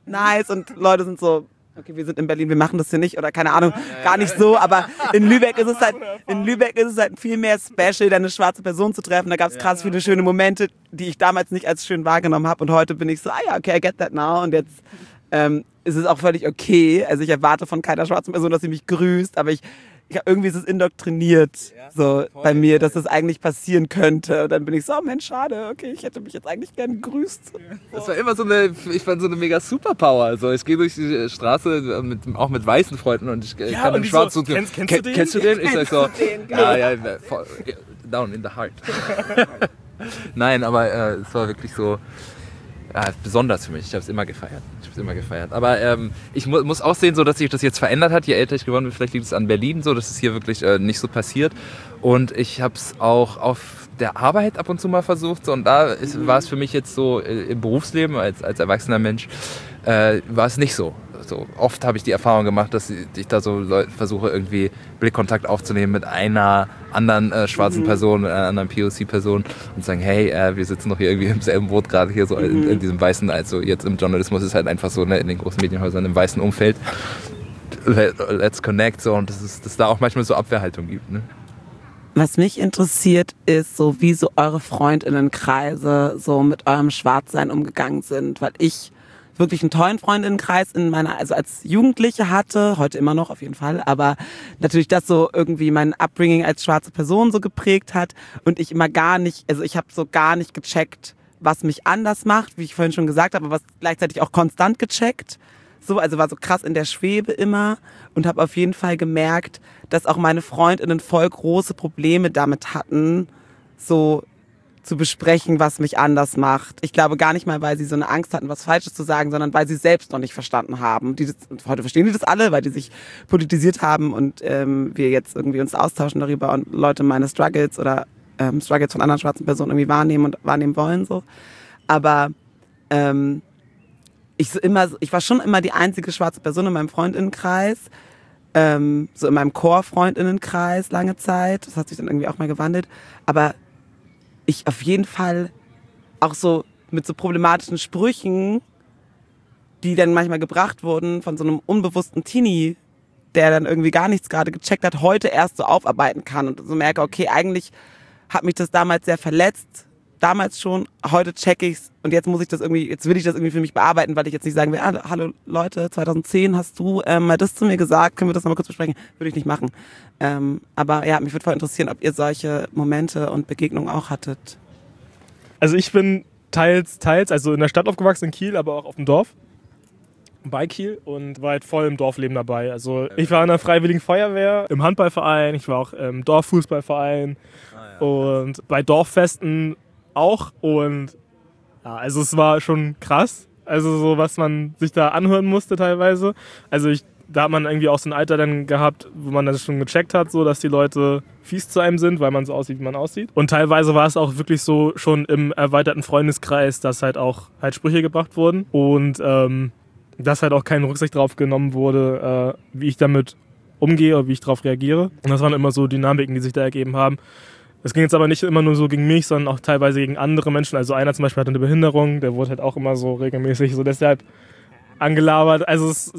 Speaker 3: nice und Leute sind so, okay, wir sind in Berlin, wir machen das hier nicht oder keine Ahnung, gar nicht so, aber in Lübeck ist es halt viel mehr special, eine schwarze Person zu treffen. Da gab es krass viele schöne Momente, die ich damals nicht als schön wahrgenommen habe und heute bin ich so, okay, I get that now und jetzt ist es auch völlig okay. Also ich erwarte von keiner schwarzen Person, dass sie mich grüßt, aber irgendwie ist es indoktriniert so voll, bei mir, dass das eigentlich passieren könnte. Und dann bin ich so, Mensch, schade, okay, ich hätte mich jetzt eigentlich gern gegrüßt.
Speaker 1: Das war immer ich fand so eine mega Superpower. Also ich gehe durch die Straße auch mit weißen Freunden und ich kann einen schwarzen
Speaker 2: so, kennst du den?
Speaker 1: Ich sag so, ja, down in the heart. Nein, aber es war wirklich so besonders für mich. Ich habe es immer gefeiert. Aber ich muss auch sehen, so, dass sich das jetzt verändert hat. Je älter ich geworden bin, vielleicht liegt es an Berlin, so, dass es hier wirklich nicht so passiert. Und ich habe es auch auf der Arbeit ab und zu mal versucht. So, und da war es für mich jetzt so im Berufsleben als erwachsener Mensch, war es nicht so. So, oft habe ich die Erfahrung gemacht, dass ich da so versuche, irgendwie Blickkontakt aufzunehmen mit einer anderen schwarzen Person, mit einer anderen POC-Person und sagen, hey, wir sitzen doch hier irgendwie im selben Boot, gerade hier so in diesem weißen, also jetzt im Journalismus ist halt einfach so, ne, in den großen Medienhäusern im weißen Umfeld. Let's connect, so, und dass es da auch manchmal so Abwehrhaltung gibt. Ne?
Speaker 3: Was mich interessiert, ist so, wie so eure Freundinnenkreise so mit eurem Schwarzsein umgegangen sind, weil ich wirklich einen tollen Freundinnenkreis also als Jugendliche hatte, heute immer noch auf jeden Fall, aber natürlich das so irgendwie mein Upbringing als schwarze Person so geprägt hat und ich habe so gar nicht gecheckt, was mich anders macht, wie ich vorhin schon gesagt habe, aber was gleichzeitig auch konstant gecheckt. So, also war so krass in der Schwebe immer und habe auf jeden Fall gemerkt, dass auch meine Freundinnen voll große Probleme damit hatten, so zu besprechen, was mich anders macht. Ich glaube gar nicht mal, weil sie so eine Angst hatten, was Falsches zu sagen, sondern weil sie selbst noch nicht verstanden haben. Heute verstehen die das alle, weil die sich politisiert haben und wir jetzt irgendwie uns austauschen darüber und Leute meine Struggles oder Struggles von anderen schwarzen Personen irgendwie wahrnehmen wollen. So. Aber ich war schon immer die einzige schwarze Person in meinem Freundinnenkreis, so in meinem Core-Freundinnenkreis lange Zeit. Das hat sich dann irgendwie auch mal gewandelt. Aber ich auf jeden Fall auch so mit so problematischen Sprüchen, die dann manchmal gebracht wurden von so einem unbewussten Teenie, der dann irgendwie gar nichts gerade gecheckt hat, heute erst so aufarbeiten kann und so merke, okay, eigentlich hat mich das damals sehr verletzt, damals schon, heute check ich's und jetzt will ich das irgendwie für mich bearbeiten, weil ich jetzt nicht sagen will, hallo Leute, 2010 hast du mal das zu mir gesagt, können wir das nochmal kurz besprechen? Würde ich nicht machen. Aber ja, mich würde voll interessieren, ob ihr solche Momente und Begegnungen auch hattet.
Speaker 2: Also ich bin teils, also in der Stadt aufgewachsen, in Kiel, aber auch auf dem Dorf. Bei Kiel und war halt voll im Dorfleben dabei. Also ich war in der Freiwilligen Feuerwehr, im Handballverein, ich war auch im Dorffußballverein und bei Dorffesten auch und ja, also es war schon krass, also so was man sich da anhören musste teilweise. Also da hat man irgendwie auch so ein Alter dann gehabt, wo man das schon gecheckt hat, so dass die Leute fies zu einem sind, weil man so aussieht, wie man aussieht. Und teilweise war es auch wirklich so schon im erweiterten Freundeskreis, dass halt auch halt Sprüche gebracht wurden und dass halt auch keine Rücksicht drauf genommen wurde, wie ich damit umgehe oder wie ich darauf reagiere. Und das waren immer so Dynamiken, die sich da ergeben haben. Das ging jetzt aber nicht immer nur so gegen mich, sondern auch teilweise gegen andere Menschen. Also einer zum Beispiel hatte eine Behinderung, der wurde halt auch immer so regelmäßig so deshalb angelabert. Also es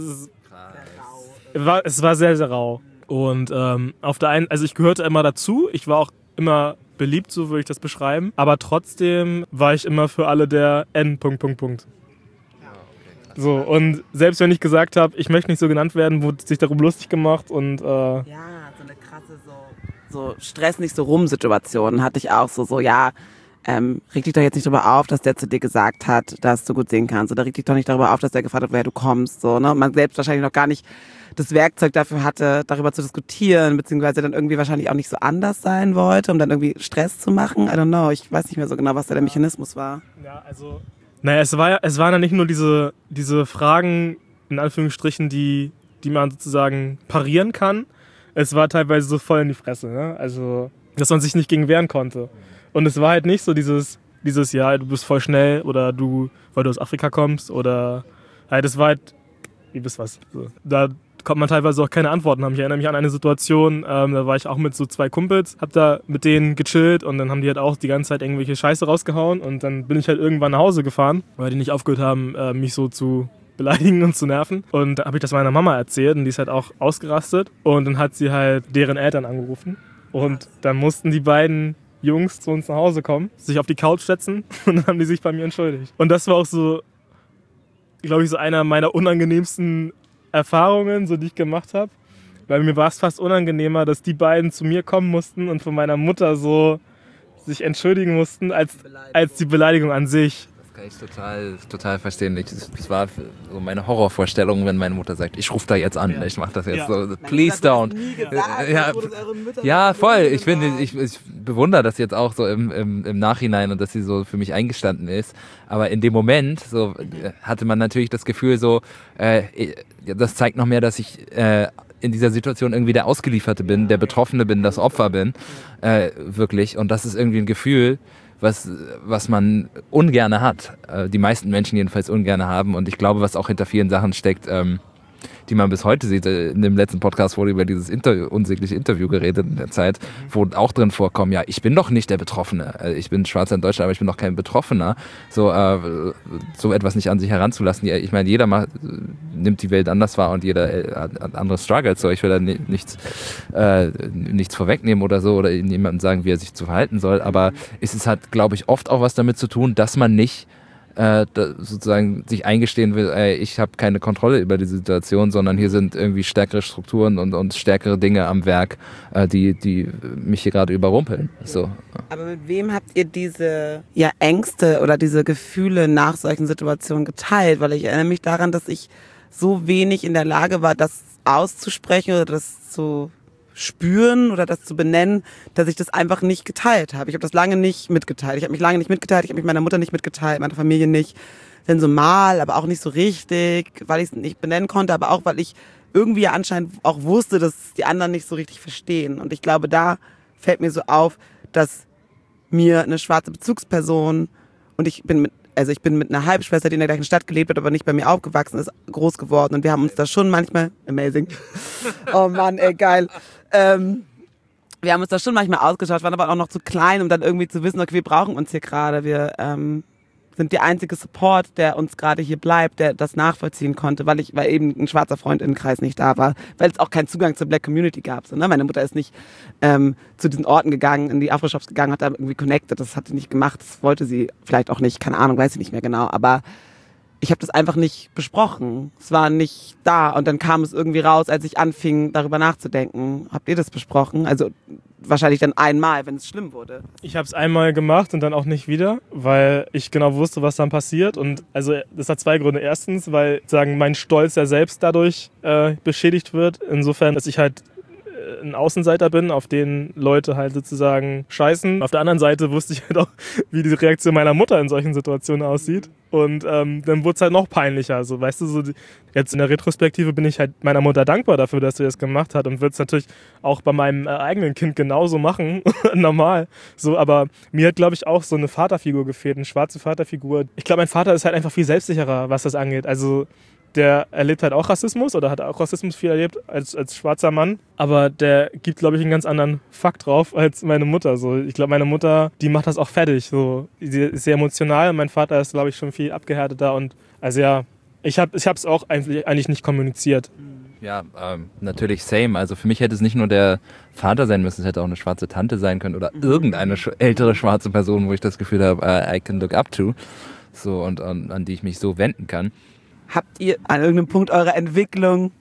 Speaker 2: war sehr, sehr rau. Und auf der einen, also ich gehörte immer dazu, ich war auch immer beliebt, so würde ich das beschreiben. Aber trotzdem war ich immer für alle der N. So, und selbst wenn ich gesagt habe, ich möchte nicht so genannt werden, wurde sich darum lustig gemacht und
Speaker 3: ja, so eine krasse so Stress nicht so rum Situation hatte ich auch so reg dich doch jetzt nicht darüber auf, dass der zu dir gesagt hat, dass du gut sehen kannst, oder reg dich doch nicht darüber auf, dass der gefragt hat, woher du kommst, so, ne? Man selbst wahrscheinlich noch gar nicht das Werkzeug dafür hatte, darüber zu diskutieren, beziehungsweise dann irgendwie wahrscheinlich auch nicht so anders sein wollte, um dann irgendwie Stress zu machen. I don't know, ich weiß nicht mehr so genau, was da der Mechanismus war.
Speaker 2: Ja, also naja, es waren ja nicht nur diese Fragen, in Anführungsstrichen, die man sozusagen parieren kann. Es war teilweise so voll in die Fresse, ne? Also, dass man sich nicht gegen wehren konnte. Und es war halt nicht so dieses ja, du bist voll schnell oder weil du aus Afrika kommst oder halt, es war halt, wie bist was. So. Da konnte man teilweise auch keine Antworten haben. Ich erinnere mich an eine Situation, da war ich auch mit so 2 Kumpels, hab da mit denen gechillt und dann haben die halt auch die ganze Zeit irgendwelche Scheiße rausgehauen und dann bin ich halt irgendwann nach Hause gefahren, weil die nicht aufgehört haben, mich so zu beleidigen und zu nerven. Und dann habe ich das meiner Mama erzählt und die ist halt auch ausgerastet. Und dann hat sie halt deren Eltern angerufen. Und dann mussten die beiden Jungs zu uns nach Hause kommen, sich auf die Couch setzen und dann haben die sich bei mir entschuldigt. Und das war auch so, glaube ich, so einer meiner unangenehmsten Erfahrungen, so die ich gemacht habe. Weil mir war es fast unangenehmer, dass die beiden zu mir kommen mussten und von meiner Mutter so sich entschuldigen mussten, als die Beleidigung an sich.
Speaker 1: Das kann ich total verstehen. Das war so meine Horrorvorstellung, wenn meine Mutter sagt, ich rufe da jetzt an, ich mache das jetzt so, please don't. Ja, voll. Ich bewundere das jetzt auch so im Nachhinein und dass sie so für mich eingestanden ist. Aber in dem Moment so hatte man natürlich das Gefühl so, das zeigt noch mehr, dass ich in dieser Situation irgendwie der Ausgelieferte bin, der Betroffene bin, das Opfer bin, wirklich. Und das ist irgendwie ein Gefühl, was man ungerne hat. Die meisten Menschen jedenfalls ungerne haben. Und ich glaube, was auch hinter vielen Sachen steckt, die man bis heute sieht. In dem letzten Podcast wurde über dieses unsägliche Interview geredet in der Zeit, wo auch drin vorkommen, ja, ich bin doch nicht der Betroffene. Ich bin Schwarzer in Deutschland, aber ich bin doch kein Betroffener. So etwas nicht an sich heranzulassen. Ich meine, jeder nimmt die Welt anders wahr und jeder hat andere Struggles. So, ich will da nichts vorwegnehmen oder so oder jemandem sagen, wie er sich zu verhalten soll. Aber es hat, glaube ich, oft auch was damit zu tun, dass man nicht sozusagen sich eingestehen will, ich habe keine Kontrolle über die Situation, sondern hier sind irgendwie stärkere Strukturen und stärkere Dinge am Werk, die mich hier gerade überrumpeln. So.
Speaker 3: Aber mit wem habt ihr diese Ängste oder diese Gefühle nach solchen Situationen geteilt? Weil ich erinnere mich daran, dass ich so wenig in der Lage war, das auszusprechen oder das zu spüren oder das zu benennen, dass ich das einfach nicht geteilt habe. Ich habe das lange nicht mitgeteilt. Ich habe mich lange nicht mitgeteilt, ich habe mich meiner Mutter nicht mitgeteilt, meiner Familie nicht. Denn so mal, aber auch nicht so richtig, weil ich es nicht benennen konnte, aber auch, weil ich irgendwie anscheinend auch wusste, dass die anderen nicht so richtig verstehen. Und ich glaube, da fällt mir so auf, dass mir eine schwarze Bezugsperson, und ich bin mit einer Halbschwester, die in der gleichen Stadt gelebt hat, aber nicht bei mir aufgewachsen ist, groß geworden. Und wir haben uns da schon manchmal, amazing, oh Mann, ey, geil. Wir haben uns da schon manchmal ausgetauscht, waren aber auch noch zu klein, um dann irgendwie zu wissen, okay, wir brauchen uns hier gerade. Wir sind der einzige Support, der uns gerade hier bleibt, der das nachvollziehen konnte, weil eben ein schwarzer Freundinnenkreis nicht da war, weil es auch keinen Zugang zur Black Community gab. So, ne? Meine Mutter ist nicht zu diesen Orten gegangen, in die Afro-Shops gegangen, hat da irgendwie connected, das hat sie nicht gemacht, das wollte sie vielleicht auch nicht, keine Ahnung, weiß ich nicht mehr genau, aber ich habe das einfach nicht besprochen. Es war nicht da und dann kam es irgendwie raus, als ich anfing, darüber nachzudenken. Habt ihr das besprochen? Also wahrscheinlich dann einmal, wenn es schlimm wurde.
Speaker 2: Ich habe es einmal gemacht und dann auch nicht wieder, weil ich genau wusste, was dann passiert. Und also das hat zwei Gründe. Erstens, weil mein Stolz ja selbst dadurch beschädigt wird. Insofern, dass ich halt ein Außenseiter bin, auf den Leute halt sozusagen scheißen. Auf der anderen Seite wusste ich halt auch, wie die Reaktion meiner Mutter in solchen Situationen aussieht. Und dann wurde es halt noch peinlicher. Also, weißt du, so jetzt in der Retrospektive bin ich halt meiner Mutter dankbar dafür, dass sie das gemacht hat und würde es natürlich auch bei meinem eigenen Kind genauso machen, normal. So, aber mir hat, glaube ich, auch so eine Vaterfigur gefehlt, eine schwarze Vaterfigur. Ich glaube, mein Vater ist halt einfach viel selbstsicherer, was das angeht. Also der erlebt halt auch Rassismus oder hat auch Rassismus viel erlebt als schwarzer Mann. Aber der gibt, glaube ich, einen ganz anderen Fakt drauf als meine Mutter. So, ich glaube, meine Mutter, die macht das auch fertig. So, sie ist sehr emotional. Mein Vater ist, glaube ich, schon viel abgehärteter. Und also ja, ich hab's auch eigentlich nicht kommuniziert.
Speaker 1: Ja, natürlich same. Also für mich hätte es nicht nur der Vater sein müssen, es hätte auch eine schwarze Tante sein können oder irgendeine ältere schwarze Person, wo ich das Gefühl habe, I can look up to. So, und an die ich mich so wenden kann.
Speaker 3: Habt ihr an irgendeinem Punkt eurer Entwicklung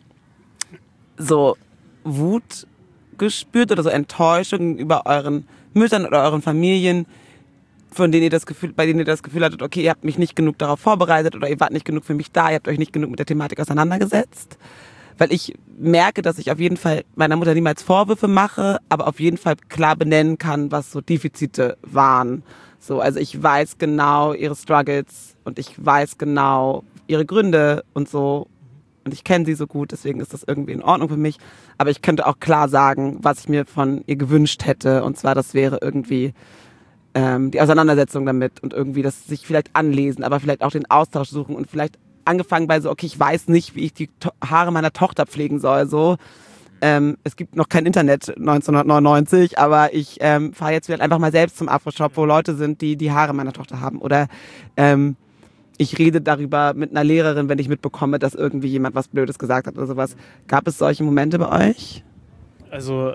Speaker 3: so Wut gespürt oder so Enttäuschung über euren Müttern oder euren Familien, bei denen ihr das Gefühl hattet, okay, ihr habt mich nicht genug darauf vorbereitet oder ihr wart nicht genug für mich da, ihr habt euch nicht genug mit der Thematik auseinandergesetzt? Weil ich merke, dass ich auf jeden Fall meiner Mutter niemals Vorwürfe mache, aber auf jeden Fall klar benennen kann, was so Defizite waren. So, also ich weiß genau ihre Struggles und ich weiß genau ihre Gründe und so. Und ich kenne sie so gut, deswegen ist das irgendwie in Ordnung für mich. Aber ich könnte auch klar sagen, was ich mir von ihr gewünscht hätte. Und zwar, das wäre irgendwie die Auseinandersetzung damit und irgendwie das sich vielleicht anlesen, aber vielleicht auch den Austausch suchen und vielleicht angefangen bei so, okay, ich weiß nicht, wie ich die Haare meiner Tochter pflegen soll, so. Es gibt noch kein Internet 1999, aber ich fahre jetzt vielleicht einfach mal selbst zum Afro-Shop, wo Leute sind, die die Haare meiner Tochter haben. Oder ich rede darüber mit einer Lehrerin, wenn ich mitbekomme, dass irgendwie jemand was Blödes gesagt hat oder sowas. Gab es solche Momente bei euch?
Speaker 2: Also,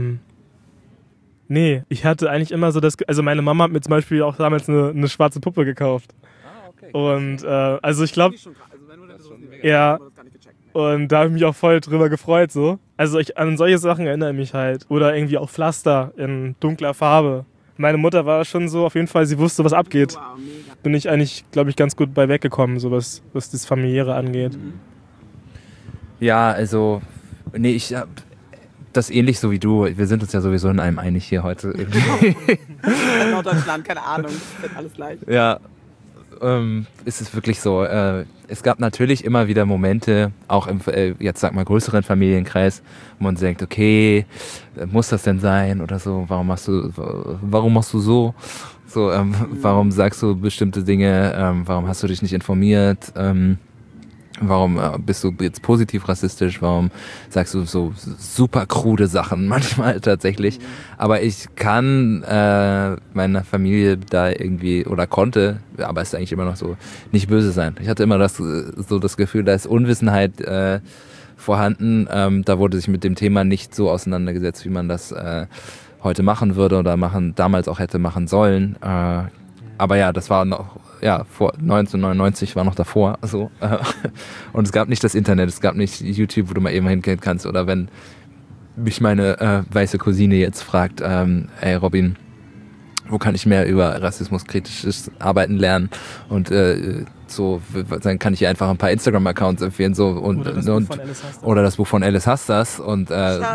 Speaker 2: nee, ich hatte eigentlich immer so also meine Mama hat mir zum Beispiel auch damals eine schwarze Puppe gekauft. Ah, okay. Und also ich glaube, ja, und da habe ich mich auch voll drüber gefreut so. Also an solche Sachen erinnere ich mich halt. Oder irgendwie auch Pflaster in dunkler Farbe. Meine Mutter war schon so, auf jeden Fall, sie wusste, was abgeht. Wow, mega. Bin ich eigentlich, glaube ich, ganz gut bei weggekommen, so was das Familiäre angeht.
Speaker 1: Ja, also, nee, ich hab das ähnlich so wie du. Wir sind uns ja sowieso in einem einig hier heute.
Speaker 3: Norddeutschland, keine Ahnung, das wird alles gleich.
Speaker 1: Ja, ist es wirklich so. Es gab natürlich immer wieder Momente, auch im, jetzt sag mal, größeren Familienkreis, wo man denkt, okay, muss das denn sein oder so, warum machst du so? So, warum sagst du bestimmte Dinge, warum hast du dich nicht informiert, warum bist du jetzt positiv rassistisch, warum sagst du so super krude Sachen manchmal tatsächlich, aber ich kann meiner Familie da irgendwie, oder konnte, aber ist eigentlich immer noch so, nicht böse sein. Ich hatte immer das Gefühl, da ist Unwissenheit vorhanden, da wurde sich mit dem Thema nicht so auseinandergesetzt, wie man das heute machen würde oder damals auch hätte machen sollen, aber ja, das war noch, ja, vor 1999 war noch davor, so. Und es gab nicht das Internet, es gab nicht YouTube, wo du mal eben hingehen kannst. Oder wenn mich meine weiße Cousine jetzt fragt, ey Robin, wo kann ich mehr über rassismuskritisches Arbeiten lernen? Und so, dann kann ich ihr einfach ein paar Instagram-Accounts empfehlen. So, oder das Buch von Alice Hastas. Und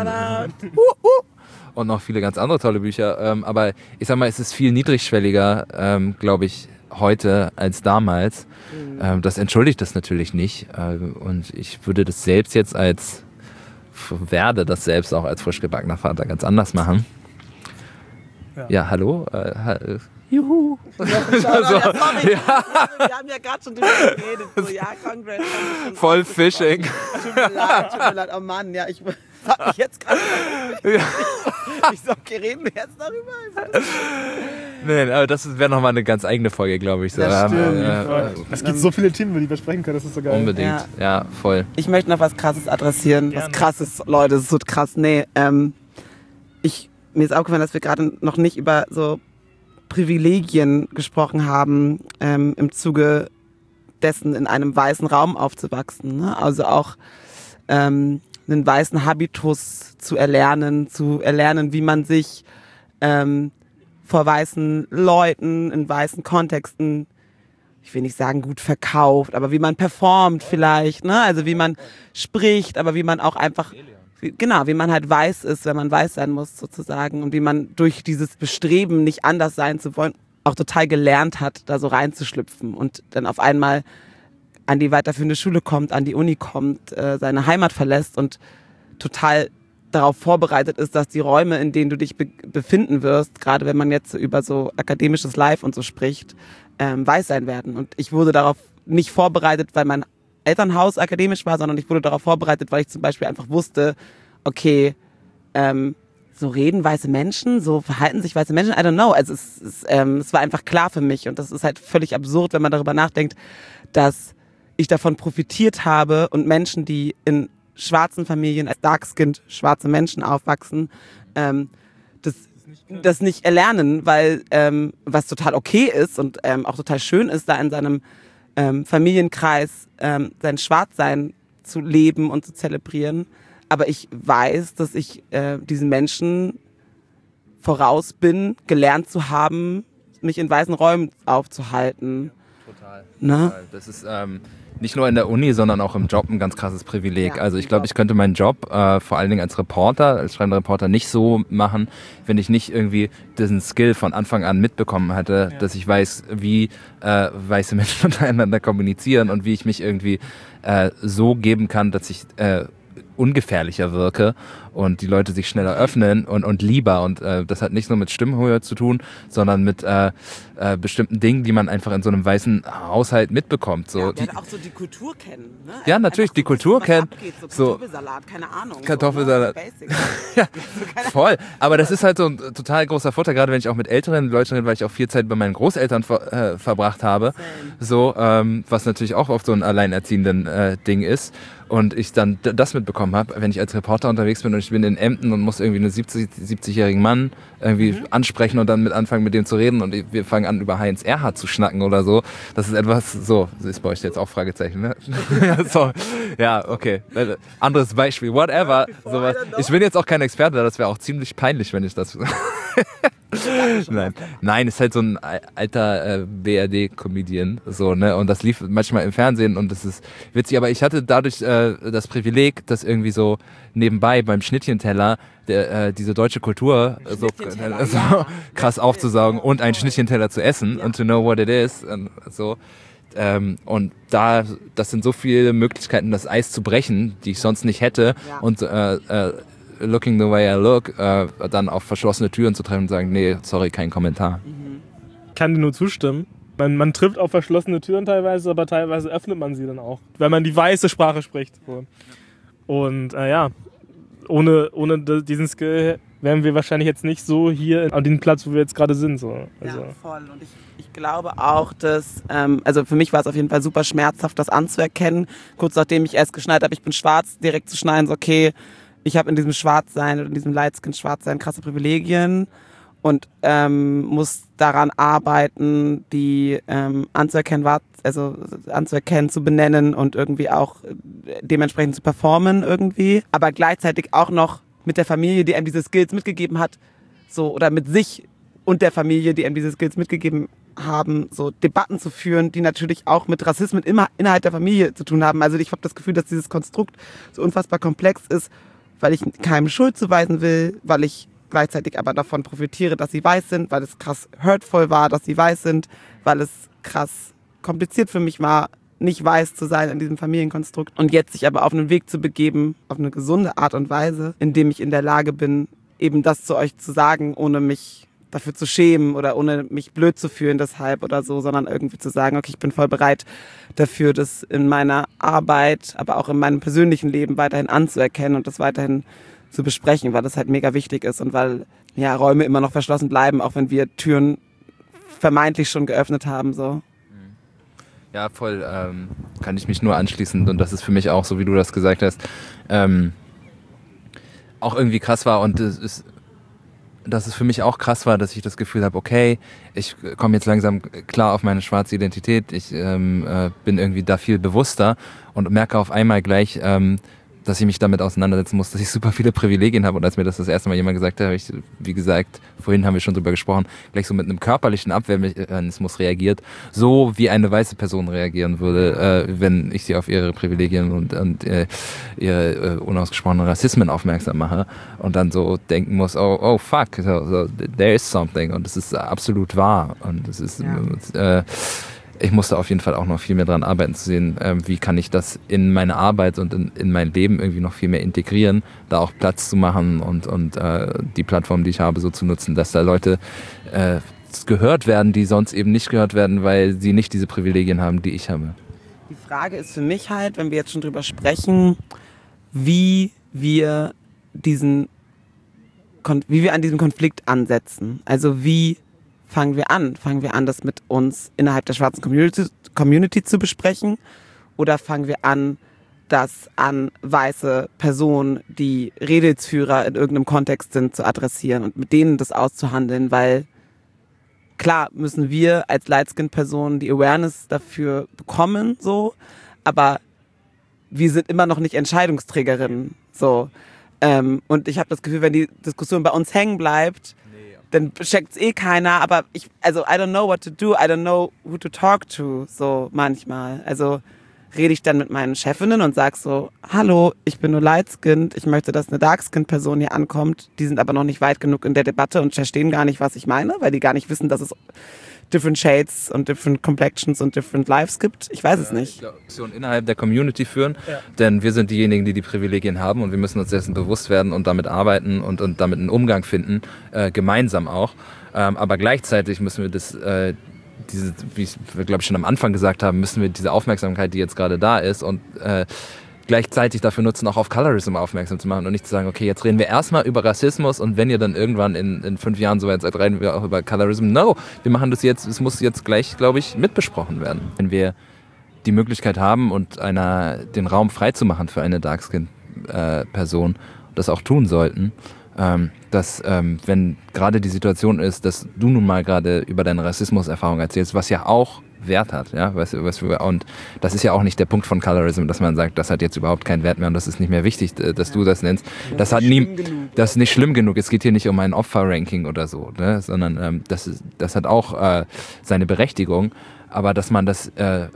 Speaker 1: und noch viele ganz andere tolle Bücher. Aber ich sag mal, es ist viel niedrigschwelliger, glaube ich, heute als damals. Das entschuldigt das natürlich nicht. Und ich würde das selbst jetzt werde das selbst auch als frisch gebackener Vater ganz anders machen. Ja, hallo? Juhu!
Speaker 3: Wir haben ja gerade schon drüber geredet. So, ja, Congress.
Speaker 1: Voll Phishing.
Speaker 3: Tut mir leid. Oh Mann, ja, ich hab mich jetzt gerade... Ich so, okay, reden wir jetzt darüber?
Speaker 1: Nee, aber das wäre nochmal eine ganz eigene Folge, glaube ich. So.
Speaker 2: Das stimmt. Es gibt so viele Themen, über die wir sprechen können, das ist so geil.
Speaker 1: Unbedingt, ja voll.
Speaker 3: Ich möchte noch was Krasses adressieren. Gerne. Was Krasses, Leute, das ist so krass. Nee, mir ist aufgefallen, dass wir gerade noch nicht über so Privilegien gesprochen haben, im Zuge dessen in einem weißen Raum aufzuwachsen. Ne? Also auch einen weißen Habitus zu erlernen, wie man sich vor weißen Leuten in weißen Kontexten, ich will nicht sagen gut verkauft, aber wie man performt vielleicht, ne? Also wie man spricht, aber wie man auch einfach, wie man halt weiß ist, wenn man weiß sein muss sozusagen, und wie man durch dieses Bestreben, nicht anders sein zu wollen, auch total gelernt hat, da so reinzuschlüpfen und dann auf einmal an die weiterführende Schule kommt, an die Uni kommt, seine Heimat verlässt und total darauf vorbereitet ist, dass die Räume, in denen du dich befinden wirst, gerade wenn man jetzt über so akademisches Life und so spricht, weiß sein werden. Und ich wurde darauf nicht vorbereitet, weil mein Elternhaus akademisch war, sondern ich wurde darauf vorbereitet, weil ich zum Beispiel einfach wusste, okay, so reden weiße Menschen, so verhalten sich weiße Menschen, I don't know. Also es war einfach klar für mich, und das ist halt völlig absurd, wenn man darüber nachdenkt, dass ich davon profitiert habe und Menschen, die in schwarzen Familien als dark-skinned schwarze Menschen aufwachsen, das nicht erlernen, weil was total okay ist und auch total schön ist, da in seinem Familienkreis sein Schwarzsein zu leben und zu zelebrieren. Aber ich weiß, dass ich diesen Menschen voraus bin, gelernt zu haben, mich in weißen Räumen aufzuhalten.
Speaker 1: Total.
Speaker 3: Ne?
Speaker 1: Das ist nicht nur in der Uni, sondern auch im Job ein ganz krasses Privileg. Ja, also ich glaube, ich könnte meinen Job vor allen Dingen als Reporter, als schreibender Reporter nicht so machen, wenn ich nicht irgendwie diesen Skill von Anfang an mitbekommen hätte, dass ich weiß, wie weiße Menschen untereinander kommunizieren und wie ich mich irgendwie so geben kann, dass ich ungefährlicher wirke und die Leute sich schneller öffnen und lieber. Und das hat nicht nur mit Stimmhöhe zu tun, sondern mit bestimmten Dingen, die man einfach in so einem weißen Haushalt mitbekommt. So,
Speaker 3: ja, auch so die Kultur kennen. Ne?
Speaker 1: Ja, natürlich, die Kultur kennen.
Speaker 3: So Kartoffelsalat, keine Ahnung.
Speaker 1: Kartoffelsalat.
Speaker 3: So, ne?
Speaker 1: Ja, voll. Aber das ist halt so ein total großer Vorteil, gerade wenn ich auch mit älteren Leuten rede, weil ich auch viel Zeit bei meinen Großeltern verbracht habe. So, was natürlich auch oft so ein alleinerziehenden Ding ist. Und ich dann das mitbekommen habe, wenn ich als Reporter unterwegs bin und ich bin in Emden und muss irgendwie einen 70-jährigen Mann irgendwie ansprechen und dann anfangen mit dem zu reden und wir fangen an über Heinz Erhardt zu schnacken oder so. Das ist etwas, so, ist bei euch jetzt auch Fragezeichen, ne? So, ja, okay. Anderes Beispiel, whatever. Sowas. Ich bin jetzt auch kein Experte, das wäre auch ziemlich peinlich, wenn ich das... Nein, ist halt so ein alter BRD-Comedian, so, ne, und das lief manchmal im Fernsehen und das ist witzig, aber ich hatte dadurch das Privileg, dass irgendwie so nebenbei beim Schnittchenteller diese deutsche Kultur so krass aufzusaugen und einen Schnittchenteller zu essen und to know what it is und so. Und das sind so viele Möglichkeiten, das Eis zu brechen, die ich sonst nicht hätte und looking the way I look, dann auf verschlossene Türen zu treffen und sagen, nee, sorry, kein Kommentar.
Speaker 2: Ich kann dir nur zustimmen. Man trifft auf verschlossene Türen teilweise, aber teilweise öffnet man sie dann auch, wenn man die weiße Sprache spricht. Und ohne diesen Skill wären wir wahrscheinlich jetzt nicht so hier an dem Platz, wo wir jetzt gerade sind. So. Also.
Speaker 3: Ja, voll. Und ich glaube auch, dass, also für mich war es auf jeden Fall super schmerzhaft, das anzuerkennen. Kurz nachdem ich erst geschnallt habe, ich bin schwarz, direkt zu schneiden, so okay, ich habe in diesem Schwarzsein oder in diesem Lightskin-Schwarzsein krasse Privilegien und muss daran arbeiten, die anzuerkennen, zu benennen und irgendwie auch dementsprechend zu performen irgendwie. Aber gleichzeitig auch noch mit der Familie, die einem diese Skills mitgegeben hat, so, oder mit sich und der Familie, die einem diese Skills mitgegeben haben, so Debatten zu führen, die natürlich auch mit Rassismus immer innerhalb der Familie zu tun haben. Also ich habe das Gefühl, dass dieses Konstrukt so unfassbar komplex ist, weil ich keinem Schuld zuweisen will, weil ich gleichzeitig aber davon profitiere, dass sie weiß sind, weil es krass hurtful war, dass sie weiß sind, weil es krass kompliziert für mich war, nicht weiß zu sein in diesem Familienkonstrukt und jetzt sich aber auf einen Weg zu begeben, auf eine gesunde Art und Weise, indem ich in der Lage bin, eben das zu euch zu sagen, ohne mich dafür zu schämen oder ohne mich blöd zu fühlen deshalb oder so, sondern irgendwie zu sagen, okay, ich bin voll bereit dafür, das in meiner Arbeit, aber auch in meinem persönlichen Leben weiterhin anzuerkennen und das weiterhin zu besprechen, weil das halt mega wichtig ist und weil ja Räume immer noch verschlossen bleiben, auch wenn wir Türen vermeintlich schon geöffnet haben, so.
Speaker 1: Ja, voll, kann ich mich nur anschließen und das ist für mich auch, so wie du das gesagt hast, auch irgendwie krass war und dass es für mich auch krass war, dass ich das Gefühl habe, okay, ich komme jetzt langsam klar auf meine schwarze Identität, ich bin irgendwie da viel bewusster und merke auf einmal gleich, dass ich mich damit auseinandersetzen muss, dass ich super viele Privilegien habe und als mir das erste Mal jemand gesagt hat, habe ich, wie gesagt, vorhin haben wir schon drüber gesprochen, gleich so mit einem körperlichen Abwehrmechanismus reagiert, so wie eine weiße Person reagieren würde, wenn ich sie auf ihre Privilegien und ihre unausgesprochenen Rassismen aufmerksam mache und dann so denken muss, oh fuck, so, there is something und das ist absolut wahr und das ist ich musste auf jeden Fall auch noch viel mehr daran arbeiten zu sehen, wie kann ich das in meine Arbeit und in mein Leben irgendwie noch viel mehr integrieren, da auch Platz zu machen und die Plattform, die ich habe, so zu nutzen, dass da Leute gehört werden, die sonst eben nicht gehört werden, weil sie nicht diese Privilegien haben, die ich habe.
Speaker 3: Die Frage ist für mich halt, wenn wir jetzt schon drüber sprechen, wie wir an diesem Konflikt ansetzen. Also wie fangen wir an? Fangen wir an, das mit uns innerhalb der schwarzen Community zu besprechen? Oder fangen wir an, das an weiße Personen, die Redelsführer in irgendeinem Kontext sind, zu adressieren und mit denen das auszuhandeln? Weil klar müssen wir als Light-Skin-Personen die Awareness dafür bekommen, so, aber wir sind immer noch nicht Entscheidungsträgerinnen. So. Und ich habe das Gefühl, wenn die Diskussion bei uns hängen bleibt, dann checkt's keiner, aber I don't know what to do, I don't know who to talk to, so manchmal. Also rede ich dann mit meinen Chefinnen und sage so, hallo, ich bin nur Light-Skinned, ich möchte, dass eine Dark-Skinned-Person hier ankommt. Die sind aber noch nicht weit genug in der Debatte und verstehen gar nicht, was ich meine, weil die gar nicht wissen, dass es different Shades und different Complexions und different Lives gibt. Ich weiß es nicht.
Speaker 1: Ich glaube, Diskussionen innerhalb der Community führen, denn wir sind diejenigen, die die Privilegien haben und wir müssen uns dessen bewusst werden und damit arbeiten und damit einen Umgang finden, gemeinsam auch. Aber gleichzeitig müssen wir das, wie wir glaube ich schon am Anfang gesagt haben, müssen wir diese Aufmerksamkeit, die jetzt gerade da ist und gleichzeitig dafür nutzen, auch auf Colorism aufmerksam zu machen und nicht zu sagen, okay, jetzt reden wir erstmal über Rassismus und wenn ihr dann irgendwann in 5 Jahren so weit seid, reden wir auch über Colorism. No, wir machen das jetzt, es muss jetzt gleich, glaube ich, mitbesprochen werden. Wenn wir die Möglichkeit haben und den Raum freizumachen für eine Dark-Skin-Person, das auch tun sollten, dass wenn gerade die Situation ist, dass du nun mal gerade über deine Rassismuserfahrung erzählst, was ja auch Wert hat, ja, und das ist ja auch nicht der Punkt von Colorism, dass man sagt, das hat jetzt überhaupt keinen Wert mehr und das ist nicht mehr wichtig, dass du das nennst. Das ist nicht schlimm genug. Es geht hier nicht um ein Opferranking oder so, ne, sondern das hat auch seine Berechtigung, aber dass man das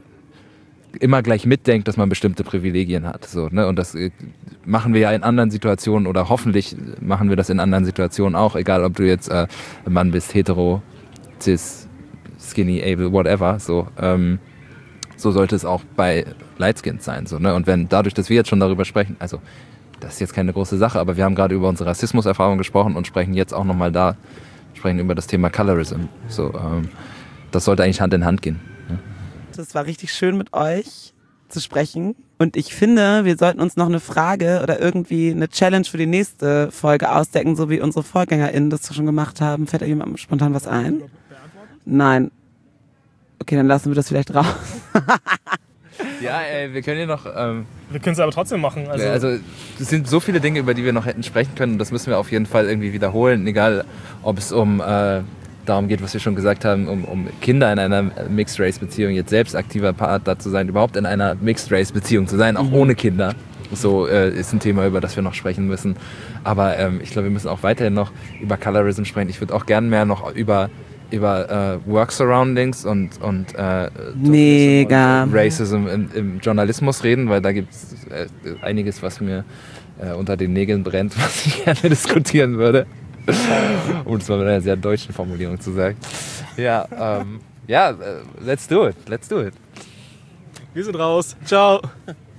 Speaker 1: immer gleich mitdenkt, dass man bestimmte Privilegien hat, so, ne, und das machen wir ja in anderen Situationen oder hoffentlich machen wir das in anderen Situationen auch, egal ob du jetzt Mann bist, hetero, cis, skinny, able, whatever, so sollte es auch bei Lightskinned sein, so, ne? Und wenn dadurch, dass wir jetzt schon darüber sprechen, also das ist jetzt keine große Sache, aber wir haben gerade über unsere Rassismuserfahrung gesprochen und sprechen jetzt auch nochmal sprechen über das Thema Colorism, so, das sollte eigentlich Hand in Hand gehen. Ne?
Speaker 3: Das war richtig schön mit euch zu sprechen und ich finde, wir sollten uns noch eine Frage oder irgendwie eine Challenge für die nächste Folge ausdenken, so wie unsere VorgängerInnen das schon gemacht haben. Fällt da jemandem spontan was ein? Nein. Okay, dann lassen wir das vielleicht raus.
Speaker 1: Ja, wir können hier noch...
Speaker 2: wir können es aber trotzdem machen.
Speaker 1: Also es sind so viele Dinge, über die wir noch hätten sprechen können. Das müssen wir auf jeden Fall irgendwie wiederholen. Egal, ob es darum geht, was wir schon gesagt haben, um Kinder in einer Mixed-Race-Beziehung, jetzt selbst aktiver Part da zu sein, überhaupt in einer Mixed-Race-Beziehung zu sein, auch ohne Kinder. So ist ein Thema, über das wir noch sprechen müssen. Aber ich glaube, wir müssen auch weiterhin noch über Colorism sprechen. Ich würde auch gerne mehr noch über Work Surroundings und
Speaker 3: Mega.
Speaker 1: Racism im Journalismus reden, weil da gibt es einiges, was mir unter den Nägeln brennt, was ich gerne diskutieren würde. Um es mal mit einer sehr deutschen Formulierung zu sagen. Ja, let's do it.
Speaker 2: Wir sind raus. Ciao.